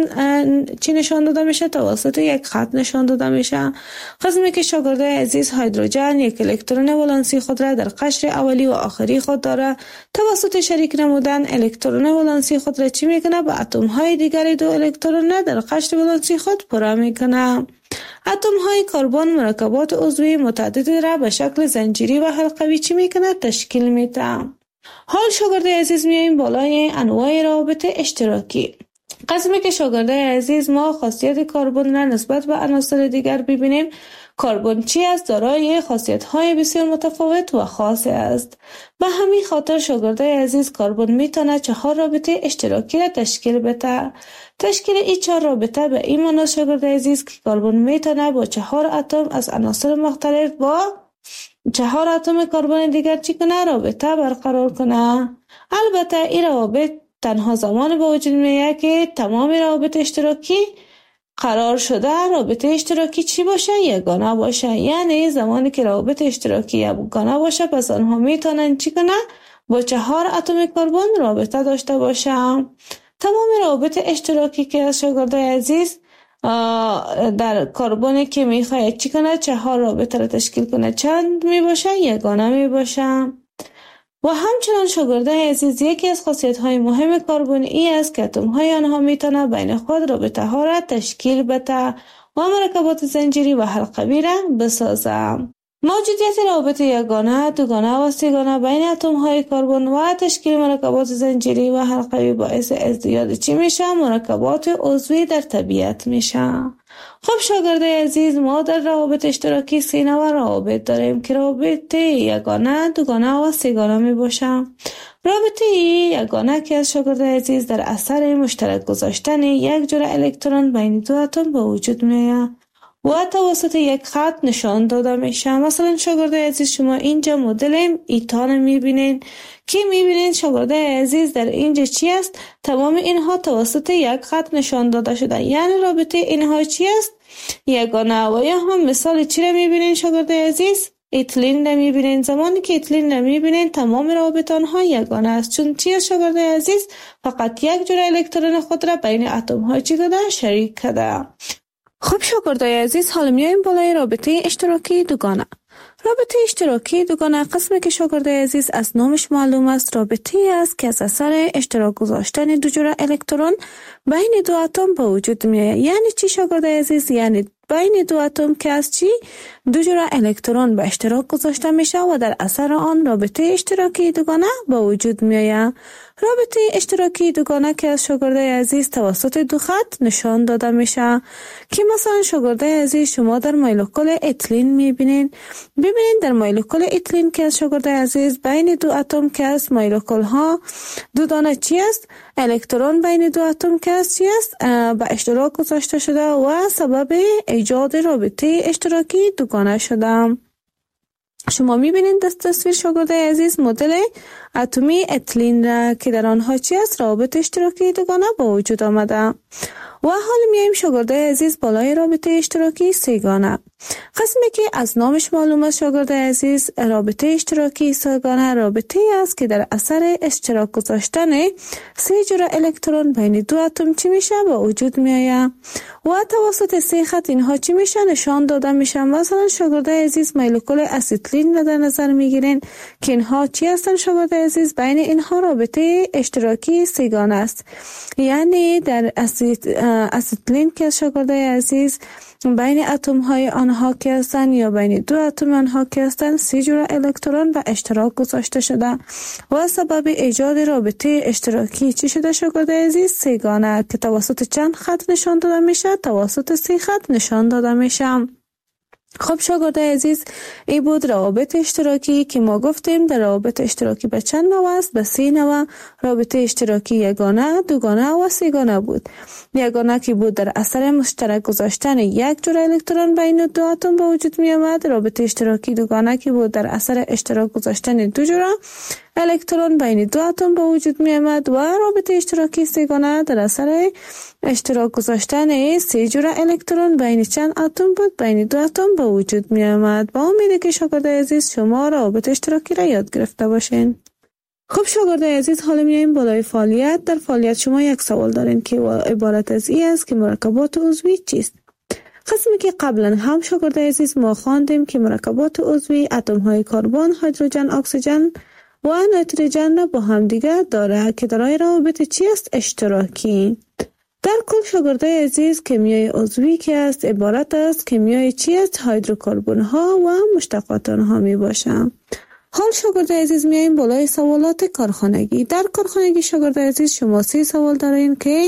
چند چی نشان داده میشه؟ توسط یک خط نشان داده میشه. قسمی که شاگردای عزیز هیدروژن یک الکترون ولانسی خود را در قشر اولی و آخری خود داره، توسط شریک نمودن الکترون ولانسی خود را چی میکنه؟ به اتم های دیگری دو الکترون در قشر ولانسی خود پر میکنه. اتم های کربن مرکبات عضوی متعدد را به شکل زنجیری و حلقوی چی میکنه؟ تشکیل میده. حال شاگردای عزیز میاییم بالای انواع روابط اشتراکی. قسمی که شاگردای عزیز ما خاصیت کربن را نسبت به عناصر دیگر ببینیم، کربن چی است؟ دارای خاصیت های بسیار متفاوت و خاص است. به همین خاطر شاگردای عزیز کربن میتونه چهار رابطه اشتراکی را تشکیل بده. تشکیل این چهار رابطه به این معنی شاگردای عزیز که کربن میتونه با چهار اتم از عناصر مختلف با چهار اتم کربن دیگر چی کنه؟ رابطه برقرار کنه. البته این روابط تنها زمان به وجود میاد که تمام روابط اشتراکی قرار شده رابطه اشتراکی چی باشه؟ یگانه باشه. یعنی زمانی که روابط اشتراکی یگانه باشه پس آنها میتونن چی کنه؟ با چهار اتم کربن رابطه داشته باشه. تمام روابط اشتراکی که از شاگردای عزیز در کربن که میخواد چی کنه؟ چهار رابطه را تشکیل کنه چند می باشه؟ یگانه می باشه. و همچنان شاگردای عزیز یکی از خاصیت های مهم کربن ای است که اتم های آنها میتونه بین خود رابطه ها را تشکیل بده و مرکبات زنجیری و حلقوی را بسازه. موجودیت روابط یگانه، دوگانه و سه‌گانه بین اتم های کربن و تشکیل مرکبات زنجیری و حلقوی باعث ازدیاد چی میشه؟ مرکبات عضوی در طبیعت میشه. خب شاگردای عزیز، ما در روابط اشتراکی سه نوع روابط داریم که رابطه یگانه، دوگانه و سه‌گانه می باشه. رابطه یگانه که از شاگردای عزیز در اثر مشترک گذاشتن یک جرعه الکترون بین دو اتم به وجود میاد و توسط یک خط نشان داده میشه. مثلا شاگردای عزیز شما اینجا مدل ایتان میبینین که میبینین شاگردای عزیز در اینجا چی است؟ تمام اینها توسط یک خط نشان داده شده، یعنی رابطه اینها چی است؟ یگانه. و یا هم مثال چی را میبینین شاگردای عزیز؟ ایتلین را میبینین. زمانی که ایتلین را میبینین تمام روابط آنها یگانه است، چون چی است شاگردای عزیز؟ فقط یک جرعه الکترون خود را بین اتم ها چی کرده؟ شریک کرده. خب شاگردای عزیز، حالا میایم بالای رابطه اشتراکی دوگانه. رابطه اشتراکی دوگانه قسمی که شاگردای عزیز از نامش معلوم است رابطه است که از اثر اشتراک گذاشتن دو جرعه الکترون بین دو اتم به وجود میاد. یعنی چی شاگرد عزیز؟ یعنی بین دو اتم که از چی دو جور الکترون به اشتراک گذاشته میشه و در اثر آن رابطه اشتراکی دوگانه به وجود میاد. رابطه اشتراکی دوگانه که از شاگرد عزیز توسط دو خط نشان داده میشه که مثلا شاگرد عزیز شما در مولکول اتیلین میبینین. ببینین در مولکول اتیلین که از شاگرد عزیز بین دو اتم که از مولکول ها دو دانه چی است؟ الکترون بین دو اتم که از چی است؟ به اشتراک گذاشته شده و سبب ایجاد رابطه اشتراکی دوگانه شده. شما میبینید در تصویر شاگرد عزیز مدل اتمی اتیلین را که در آنها چی است؟ رابطه اشتراکی دوگانه با وجود آمده. و حال میایم شاگرد عزیز بالای رابطه اشتراکی سه‌گانه. قسمی که از نامش معلوم است شاگرد عزیز رابطه اشتراکی سه‌گانه رابطه است که در اثر اشتراک گذاشتن سه جور الکترون بین دو اتم چی میشه با وجود میآید و توسط سه خط اینها چی میشه نشان داده میشه. مثلا شاگرد عزیز مولکول اسیتیلین را در نظر میگیرین که اینها چی هستن شاگرد عزیز؟ بین اینها رابطه اشتراکی سه‌گانه است. یعنی در اسید اسیتیلین که شاگرد عزیز بین اتم های آنها که هستند یا بین دو اتم آنها که هستند سه جور الکترون به اشتراک گذاشته شده و سبب ایجاد رابطه اشتراکی چی شده شاگرد عزیز؟ سه‌گانه که توسط چند خط نشان داده میشه؟ توسط سه خط نشان داده میشه. خب شاگرد عزیز این بود روابط اشتراکی که ما گفتیم در روابط اشتراکی به چند نوع است؟ به سه نوع. رابطه اشتراکی یگانه، دوگانه و سه‌گانه بود. یگانه که بود در اثر مشترک گذاشتن یک جور الکترون بین دو اتم به وجود می آمد. رابطه اشتراکی دوگانه که بود در اثر اشتراک گذاشتن دو جور الکترون بین دو اتم به وجود می آمد. و رابطه اشتراکی سه‌گانه در اثر اشتراک گذاشتن سه جور الکترون بین چند اتم بود؟ بین دو اتم به وجود می آمد. با امید که شاگرد عزیز شما روابط اشتراکی را یاد گرفته باشین. خب شاگرد عزیز حالا میایم بالای فعالیت. در فعالیت شما یک سوال دارین که عبارت از این است که مرکبات عضوی چیست؟ قسمی که قبلا هم شاگرد عزیز ما خواندیم که مرکبات عضوی اتم های کربن، هیدروژن، اکسیژن و نیتروژن را با هم دیگر داره که دارای روابط چی است؟ اشتراکی. در کل شاگرد عزیز کیمیای عضوی که است عبارت است کیمیای چی است؟ هیدروکربن ها و مشتقات آنها می باشند. حال شاگرد عزیز میایم بالای سوالات کارخانگی. در کارخانگی شاگرد عزیز شما سه سوال دارین که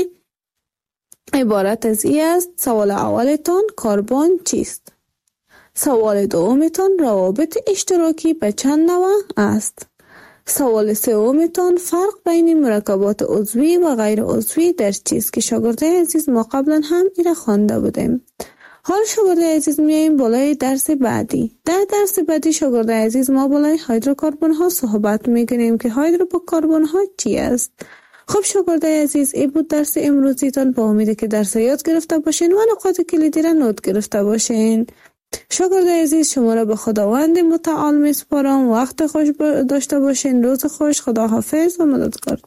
عبارت از این است. سوال اولتان کربن چیست؟ سوال دومتان روابط اشتراکی به چند نوع است؟ سوال سومتان فرق بین مرکبات عضوی و غیر عضوی در چیست که شاگرد عزیز ما قبلا هم ایره خوانده بودیم. حال شاگرد عزیز میایم بالای درس بعدی. در درس بعدی شاگرد عزیز ما بالای هیدروکربن ها صحبت میکنیم که هیدروکربن ها چی است. خب شاگرد عزیز این بود درس امروزیتان. با امیده که درس یاد گرفته باشین و نقاط کلیدی را نوت گرفته باشین. شاگرد عزیز شما را به خداوند متعال میسپارم. وقت خوش داشته باشین. روز خوش. خدا حافظ و مددگار.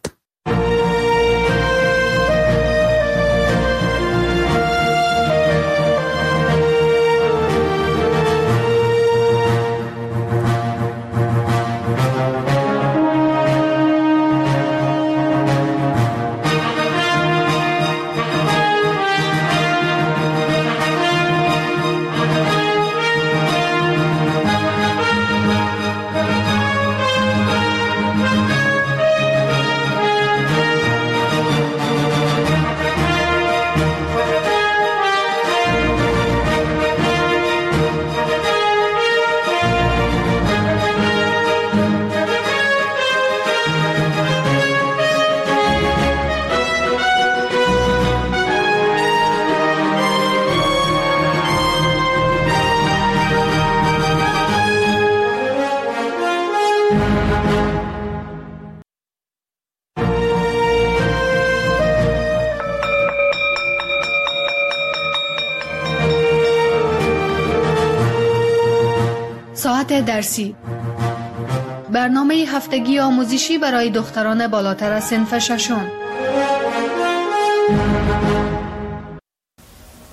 ساعت درسی، برنامه هفتگی آموزشی برای دختران بالاتر از صنف ششم. سلام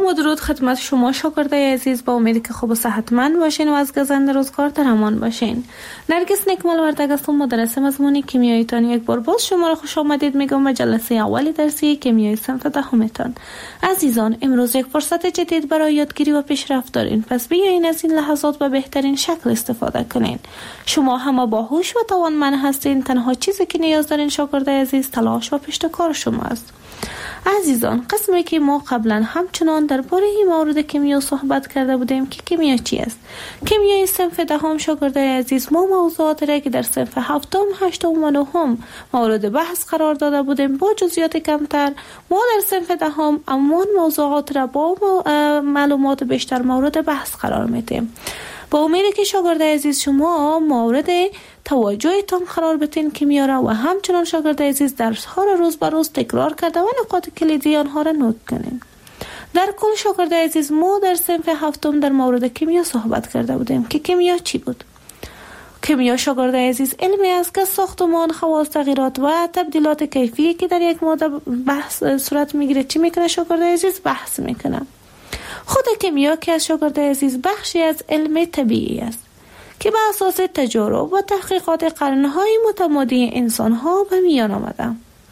سلام و درود خدمت شما شاگردای عزیز، با امیدی که خوب و صحتمند باشین و از گذشت روزگار در امان باشین. نرگس نکمل وردگ هستم، مدرس مضمون کیمیایتان. یک بار باز شما را خوش آمدید میگم به جلسه اولی درسی کیمیای صنف دهمتان. عزیزان، امروز یک فرصت جدید برای یادگیری و پیشرفت دارین، پس بیاین از این لحظات به بهترین شکل استفاده کنین. شما همه باهوش و توانمند هستین، تنها چیزی که نیاز دارین شاگردای عزیز تلاش و پشت کار شما است. عزیزان، قسمی که ما قبلا همچنان درباره این مورد کیمیا صحبت کرده بودیم که کیمیا چی است. کیمیای صنف دهم شاگردای عزیز، ما موضوعات را که در صنف هفتم، هشتم و نهم مورد بحث قرار داده بودیم با جزئیات کمتر، ما در صنف دهم امان موضوعات را با معلومات بیشتر مورد بحث قرار میدیم. با امیدی که شاگردای عزیز شما مورد توجهتان قرار بدین کیمیا را و همچنان شاگردای عزیز درس ها را روز به روز تکرار کرده و نکات کلیدی آنها را نوت کنین. در کل شاگردای عزیز، ما در صنف هفتم در مورد کیمیا صحبت کرده بودیم که کیمیا چی بود. کیمیا شاگردای عزیز علمی است که ساختمان، خواص، تغییرات و تبدیلات کیفی که در یک ماده بحث صورت میگیره چی میکنه شاگردای عزیز؟ بحث میکنه. خود کیمیا که از شاگردای عزیز بخشی از علم طبیعی است که به اساس تجارب و تحقیقات قرنهای متمادی انسانها به میان آمده.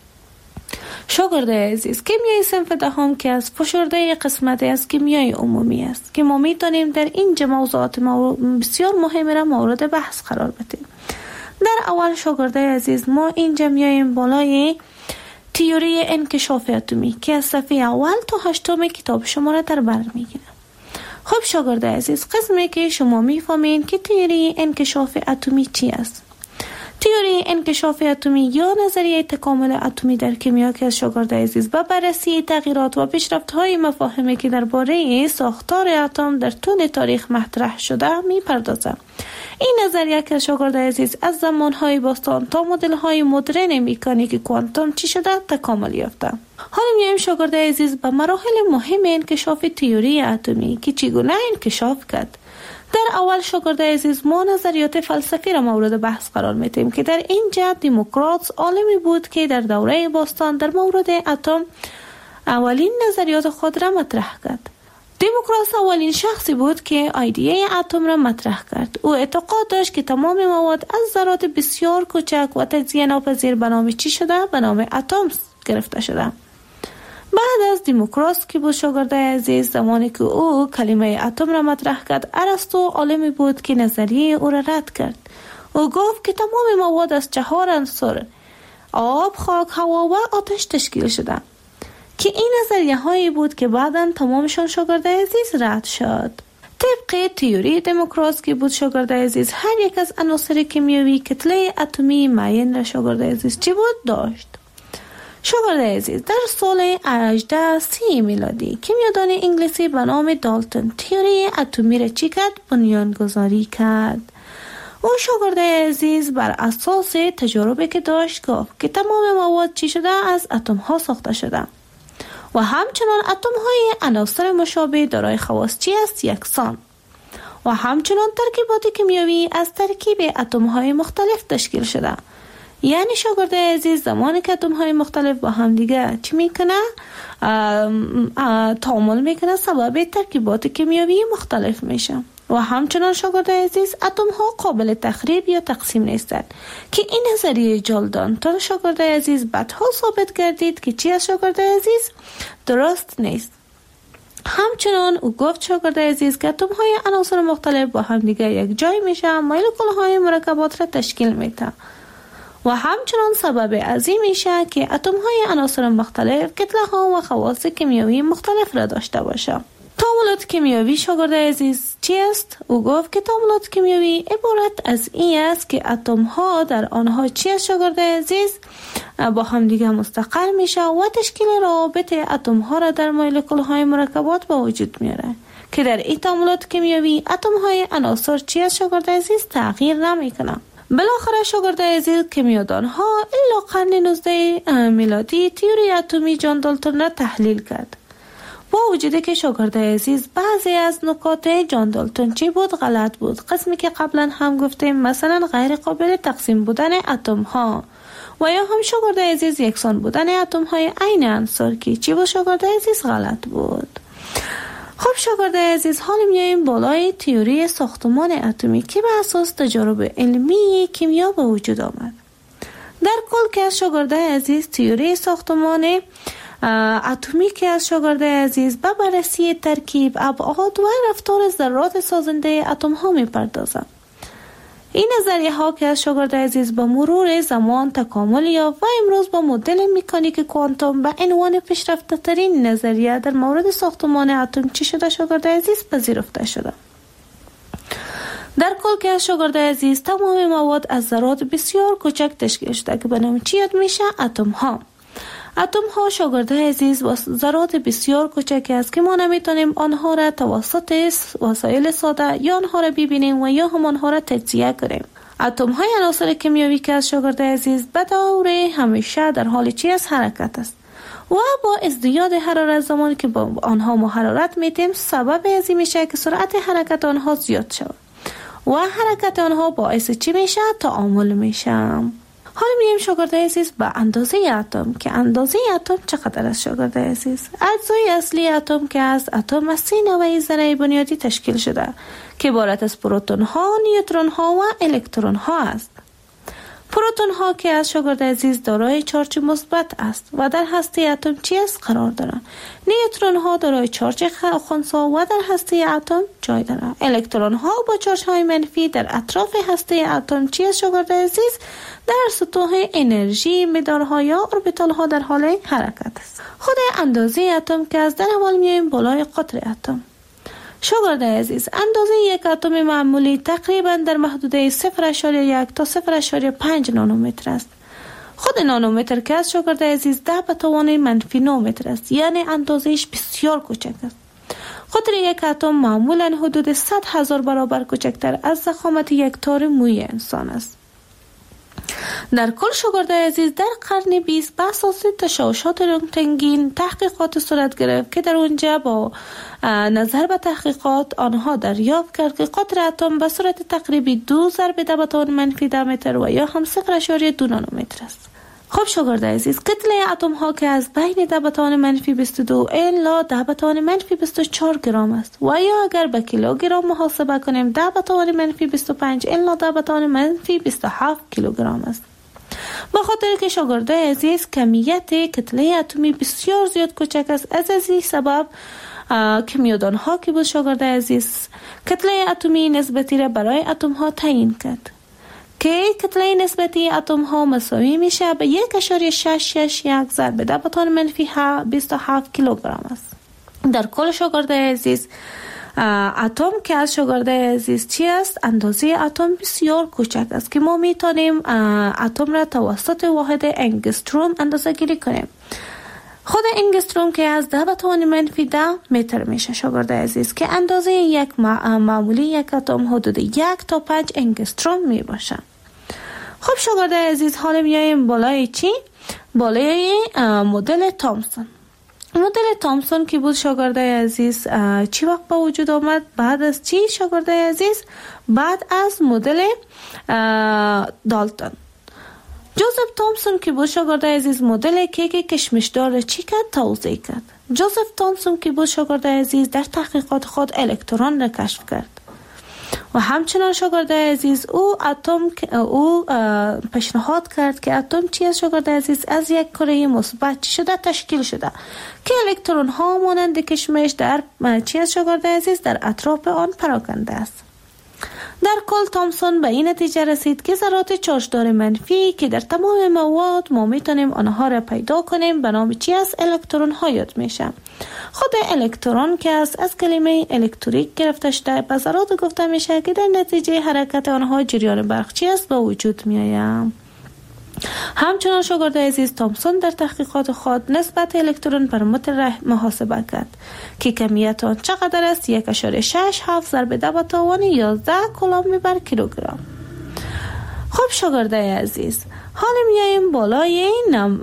شاگردای عزیز، کیمیای صنف دهم که از فشرده قسمتی از کیمیای عمومی است که ما میتونیم در اینجا موضوعات بسیار مهم را مورد بحث قرار بدیم. در اول شاگردای عزیز، ما اینجا میایم بالای تئوری انکشاف اتمی که از صفحه اول تا هشتم کتاب شما را در بر میگیره. خب شاگردای عزیز، قسمی که شما میفهمین که تئوری انکشاف اتمی چی است. تئوری انکشاف اتمی یا نظریه تکامل اتمی در کیمیا که از شاگردای عزیز با بررسی تغییرات و پیشرفت‌های مفاهیمی که درباره ساختار اتم در طول تاریخ مطرح شده میپردازه. این نظریه که شاگردای عزیز از زمانهای باستان تا مدل‌های مدرن مکانیک کوانتوم چی شده تکامل یافته. حالا میایم شاگردای عزیز به مراحل مهم انکشاف تئوری اتمی که چگونه انکشاف کرد. در اول شاگردای عزیز، ما نظریات فلسفی را مورد بحث قرار میدیم که در اینجا دیموکریتس عالمی بود که در دوره باستان در مورد اتم اولین نظریات خود را مطرح کرد. دیموکریتس اولین شخصی بود که ایده اتم را مطرح کرد. او اعتقاد داشت که تمام مواد از ذرات بسیار کوچک و تجزیه ناپذیر به نام چی شده؟ به نام اتم گرفته شده. بعد از دیموکریتس که بود شاگردای عزیز، زمانی که او کلمه اتم را مطرح کرد، ارسطو عالمی بود که نظریه او را رد کرد. او گفت که تمام مواد از چهار عنصر آب، خاک، هوا و آتش تشکیل شده که این نظریه هایی بود که بعداً تمامشان شاگردای عزیز رد شد. طبق تئوری دیموکریتس که بود شاگردای عزیز، هر یک از عناصر کیمیایی کتله اتمی معین را شاگردای عزیز چی بود داشت. شاگردای عزیز، در سال هجده سی میلادی کیمیادان انگلیسی به نام دالتون تئوری اتمی را چی کرد؟ بنیانگذاری کرد. او شاگردای عزیز بر اساس تجاربی که داشت گفت که تمام مواد چی شده؟ از اتم ها ساخته شده و همچنان اتم های عناصر مشابه دارای خواص چی است؟ یکسان و همچنان ترکیبات کیمیایی از ترکیب اتم های مختلف تشکیل شده. یعنی شاگردای عزیز، زمانی که اتم های مختلف با هم دیگه چی میکنه؟ تعامل میکنه، سبب ترکیبات کیمیایی مختلف میشه. و همچنان شاگردای عزیز، اتم ها قابل تخریب یا تقسیم نیستند که این نظریه جالدان تا شاگردای عزیز بعدها ثابت گردید که چی از شاگردای عزیز درست نیست. همچنان او گفت شاگردای عزیز که اتم های عناصر مختلف با هم دیگه یک جای میشه، مولکول های مرکبات را تشکیل میده و همچنان سبب عظیم میشه که اتم های عناصر مختلف کتله ها و خواص کیمیایی مختلف را داشته باشه. تعاملات کیمیایی شاگردای عزیز چی است؟ او گفت که تعاملات کیمیایی عبارت از این است که اتم ها در آنها چی است شاگردای عزیز؟ با هم دیگه مستقر میشه و تشکیل روابط اتم ها را در مولکول های مرکبات به وجود میاره که در این تعاملات کیمیایی اتم های عناصر چی است شاگردای عزیز؟ تغییر نمیکنه. بالاخره شاگردای عزیز، کیمیادان ها الا قرن نوزده میلادی تئوری اتمی جان دالتون را تحلیل کرد. با وجودی که شاگردای عزیز بعضی از نکات جان دالتون چی بود؟ غلط بود. قسمی که قبلا هم گفتیم، مثلا غیر قابل تقسیم بودن اتم ها و یا هم شاگردای عزیز یکسان بودن اتم های عین عنصر که چی بود شاگردای عزیز؟ غلط بود. خب شاگرد عزیز، حالا میایم بالای تئوری ساختمان اتمی که بر اساس تجارب علمی کیمیا به وجود آمد. در کل که از شاگرد عزیز تئوری ساختمان اتمی که از شاگرد عزیز به بررسی ترکیب، ابعاد و رفتار ذرات سازنده اتم ها میپردازد. این نظریه ها که از شاگرد عزیز به مرور زمان تکامل یافت و امروز با مدل مکانیک کوانتوم به عنوان پیشرفته ترین نظریه در مورد ساختمان اتم چی شده شاگرد عزیز پذیرفته شده. در کل که از شاگرد عزیز تمام مواد از ذرات بسیار کوچک تشکیل شده که به نام چی یاد میشه؟ اتم ها. اتم ها شاگرد عزیز ذرات بسیار کوچک است که ما نمیتونیم آنها را توسط وسایل ساده یا آنها را ببینیم و یا هم آنها را تجزیه کنیم. اتم های عناصر کیمیایی که از شاگرد عزیز به دور همیشه در حال چی از حرکت است و با ازدیاد حرارت زمانی که با آنها ما حرارت میتیم سبب ازی میشه که سرعت حرکت آنها زیاد شود و حرکت آنها باعث چی میشه؟ تعامل میشه. حالا میگیم شاگرد عزیز به اندازه اتم که اندازه اتم چقدر است شاگرد عزیز؟ اجزای اصلی اتم که از اتم از سه نوع ذره بنیادی تشکیل شده که عبارت از پروتون ها، نیوترون ها و الکترون ها است. پروتون ها که از شاگرد عزیز دارای چارج مثبت است و در هسته اتم چی است قرار دارند. نیوترون ها دارای چارج خنثی و در هسته اتم جای دارند. الکترون ها با چارج های منفی در اطراف هسته اتم چی است شاگرد عزیز؟ در سطوح انرژی مدارها یا اوربیتال ها در حال حرکت است. خود اندازه اتم که از در اول میایم بالای قطر اتم. شاگرد عزیز، اندازه یک اتم معمولی تقریبا در محدوده صفر ممیز یک تا صفر ممیز پنج نانومتر است. خود نانومتر که از شاگرد عزیز ده به توان منفی نه متر است، یعنی اندازهش بسیار کوچک است. قطر یک اتم معمولا حدود صد هزار برابر کوچکتر از ضخامت یک تار موی انسان است. در کل شاگرد عزیز در قرن بیست به اساس تشعشعات رنتگن تحقیقات صورت گرفت که در اونجا با نظر به تحقیقات آنها دریافت کرد که قطر اتم به صورت تقریبی دو ضرب ده به توان منفی ده متر و یا هم صفر ممیز دو نانومتر است. خب شاگرد عزیز، کتله اتم ها که از بین ده به توان منفی بیست و دو الی ده به توان منفی بیست و چهار گرم است و یا اگر به کیلوگرم محاسبه کنیم ده به توان منفی بیست و پنج الی ده به توان منفی بیست و هفت کیلوگرم است. به خاطر که شاگرد عزیز کمیت کتله اتمی بسیار زیاد کوچک است، از این سبب کیمیادان ها که بود شاگرد عزیز کتله اتمی نسبتی را برای اتم ها تعیین کرد که کتله نسبتی اتم ها مساوی میشه به یک اشاره شش شش یک ضرب ده به توان منفی بیست و هفت کیلوگرم است. در کل شاگرد عزیز اتم که از شاگرد عزیز چی است؟ اندازه اتم بسیار کوچک است که ما میتونیم اتم را توسط واحد انگستروم اندازه گیری کنیم. خود انگستروم که از ده به توان منفی ده متر میشه شاگرد عزیز که اندازه یک معمولی یک اتم حدود یک تا پنج انگستروم میباشه. خب شاگرد عزیز، حالا میایم بالای چی؟ بالای مدل تامسون. مدل تامسون که بود شاگرد عزیز چی وقت با وجود آمد؟ بعد از چی شاگرد عزیز؟ بعد از مدل دالتون. جوزف تامسون که بود شاگرد عزیز مدل کیک کشمشدار چی کرد؟ توضیح کرد. جوزف تامسون که بود شاگرد عزیز در تحقیقات خود الکترون را کشف کرد و همچنان شاگرد عزیز او اتم او پیشنهاد کرد که اتم چی است شاگرد عزیز؟ از یک کره مثبت شده تشکیل شده که الکترون ها مانند کشمش در چی است شاگرد عزیز؟ در اطراف آن پراکنده است. در کل تامسون به این نتیجه رسید که ذرات چارجدار منفی که در تمام مواد ما میتونیم آنها را پیدا کنیم به نام چی است؟ الکترون ها یاد میشه. خود الکترون که است از کلمه الکتریک گرفته شده به ذرات گفته میشه که در نتیجه حرکت آنها جریان برق چی است به وجود میآید. همچنان شاگرد عزیز تامسون در تحقیقات خود نسبت الکترون بر متر محاسبه کرد که کمیت آن چقدر است؟ یک اشاره شش هفت ضرب ده به توان یازده کولوم بر کیلوگرم. خب شاگرد عزیز، حالا میایم بالای این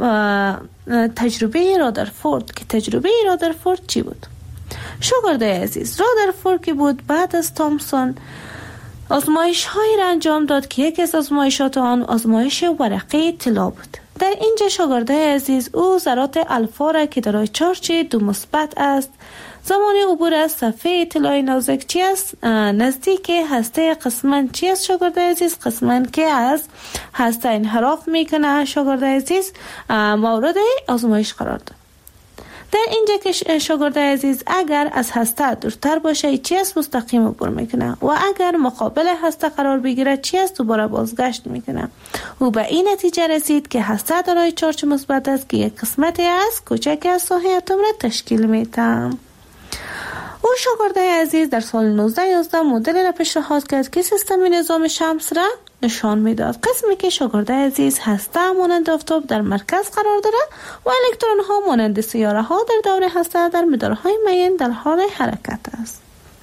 تجربه رادرفورد که تجربه رادرفورد چی بود؟ شاگرد عزیز، رادرفورد که بود بعد از تامسون آزمایش هایی را انجام داد که یکی از آزمایشات آن آزمایش ورقه طلا بود. در اینجا شاگرده عزیز او ذرات الفا را که دارای چارج دو مثبت است زمان عبور از صفحه اطلاعی نازک چی است؟ نزدیک هسته قسمت چی است شاگرده عزیز؟ قسمت که از هسته انحراف میکنه شاگرده عزیز مورد آزمایش قرار داد. در اینجا که شاگرده عزیز اگر از هسته دورتر باشه چی است؟ مستقیم عبور میکنه و اگر مقابل هسته قرار بگیره چی است؟ دوباره بازگشت میکنه. او به این نتیجه رسید که هسته دارای چارج مثبت است که یک قسمتی از کوچک از ساحه اتم را تشکیل میده. او شاگرده عزیز در سال نوزده یازده مدل را پیشنهاد کرد که سیستم نظام شمس را نشان میداد. قسمی که شاگرده عزیز هسته مانند آفتاب در مرکز قرار دارد و الکترون ها مانند سیاره ها در دور هسته در مدارهای معین در حال حرکت است.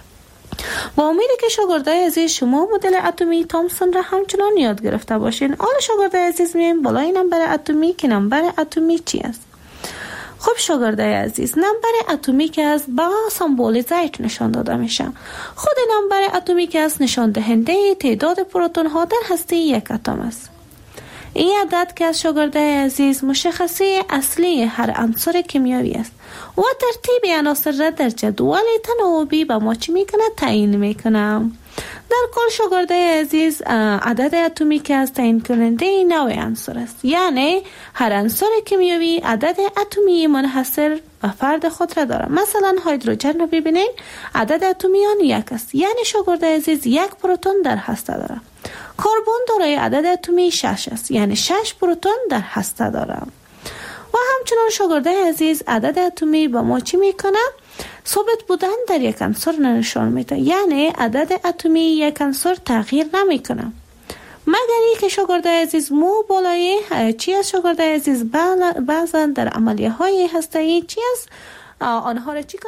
با امیدی که شاگرده عزیز شما مدل اتمی تامسون را همچنان یاد گرفته باشین. حالا شاگرده عزیز میایم بالای نمبر اتمی که نمبر اتمی چی است؟ خب شاگرده عزیز نمبر اتمیک است با سمبل زیت نشان داده میشه. خود نمبر اتمیک است نشان دهنده تعداد پروتون ها در هسته یک اتم است. این عدد که از شاگرده عزیز مشخصه اصلی هر عنصر کیمیایی است و ترتیب عناصر را در جدول تناوبی به ما چی میکنه؟ تعیین میکنه. در کل شاگرده عزیز عدد اتمیک است تعیین کننده نوع عنصر است، یعنی هر عنصر کیمیایی عدد اتمی منحصر به فرد خود را دارد. مثلا هیدروژن را ببینید عدد اتمی آن یک است، یعنی شاگرده عزیز یک پروتون در هسته دارد. کربن دارای عدد اتمی شش است، یعنی شش پروتون در هسته دارد. و همچنان شاگرده عزیز عدد اتمی به ما چی میکنه؟ ثابت بودن در یک عنصر نشان میده، یعنی عدد اتمی یک عنصر تغییر نمیکنه مگر اینکه شاگرده عزیز مو بالای چی است شاگرده عزیز بعضا در عملیه های هسته‌ای چی است آنها را چی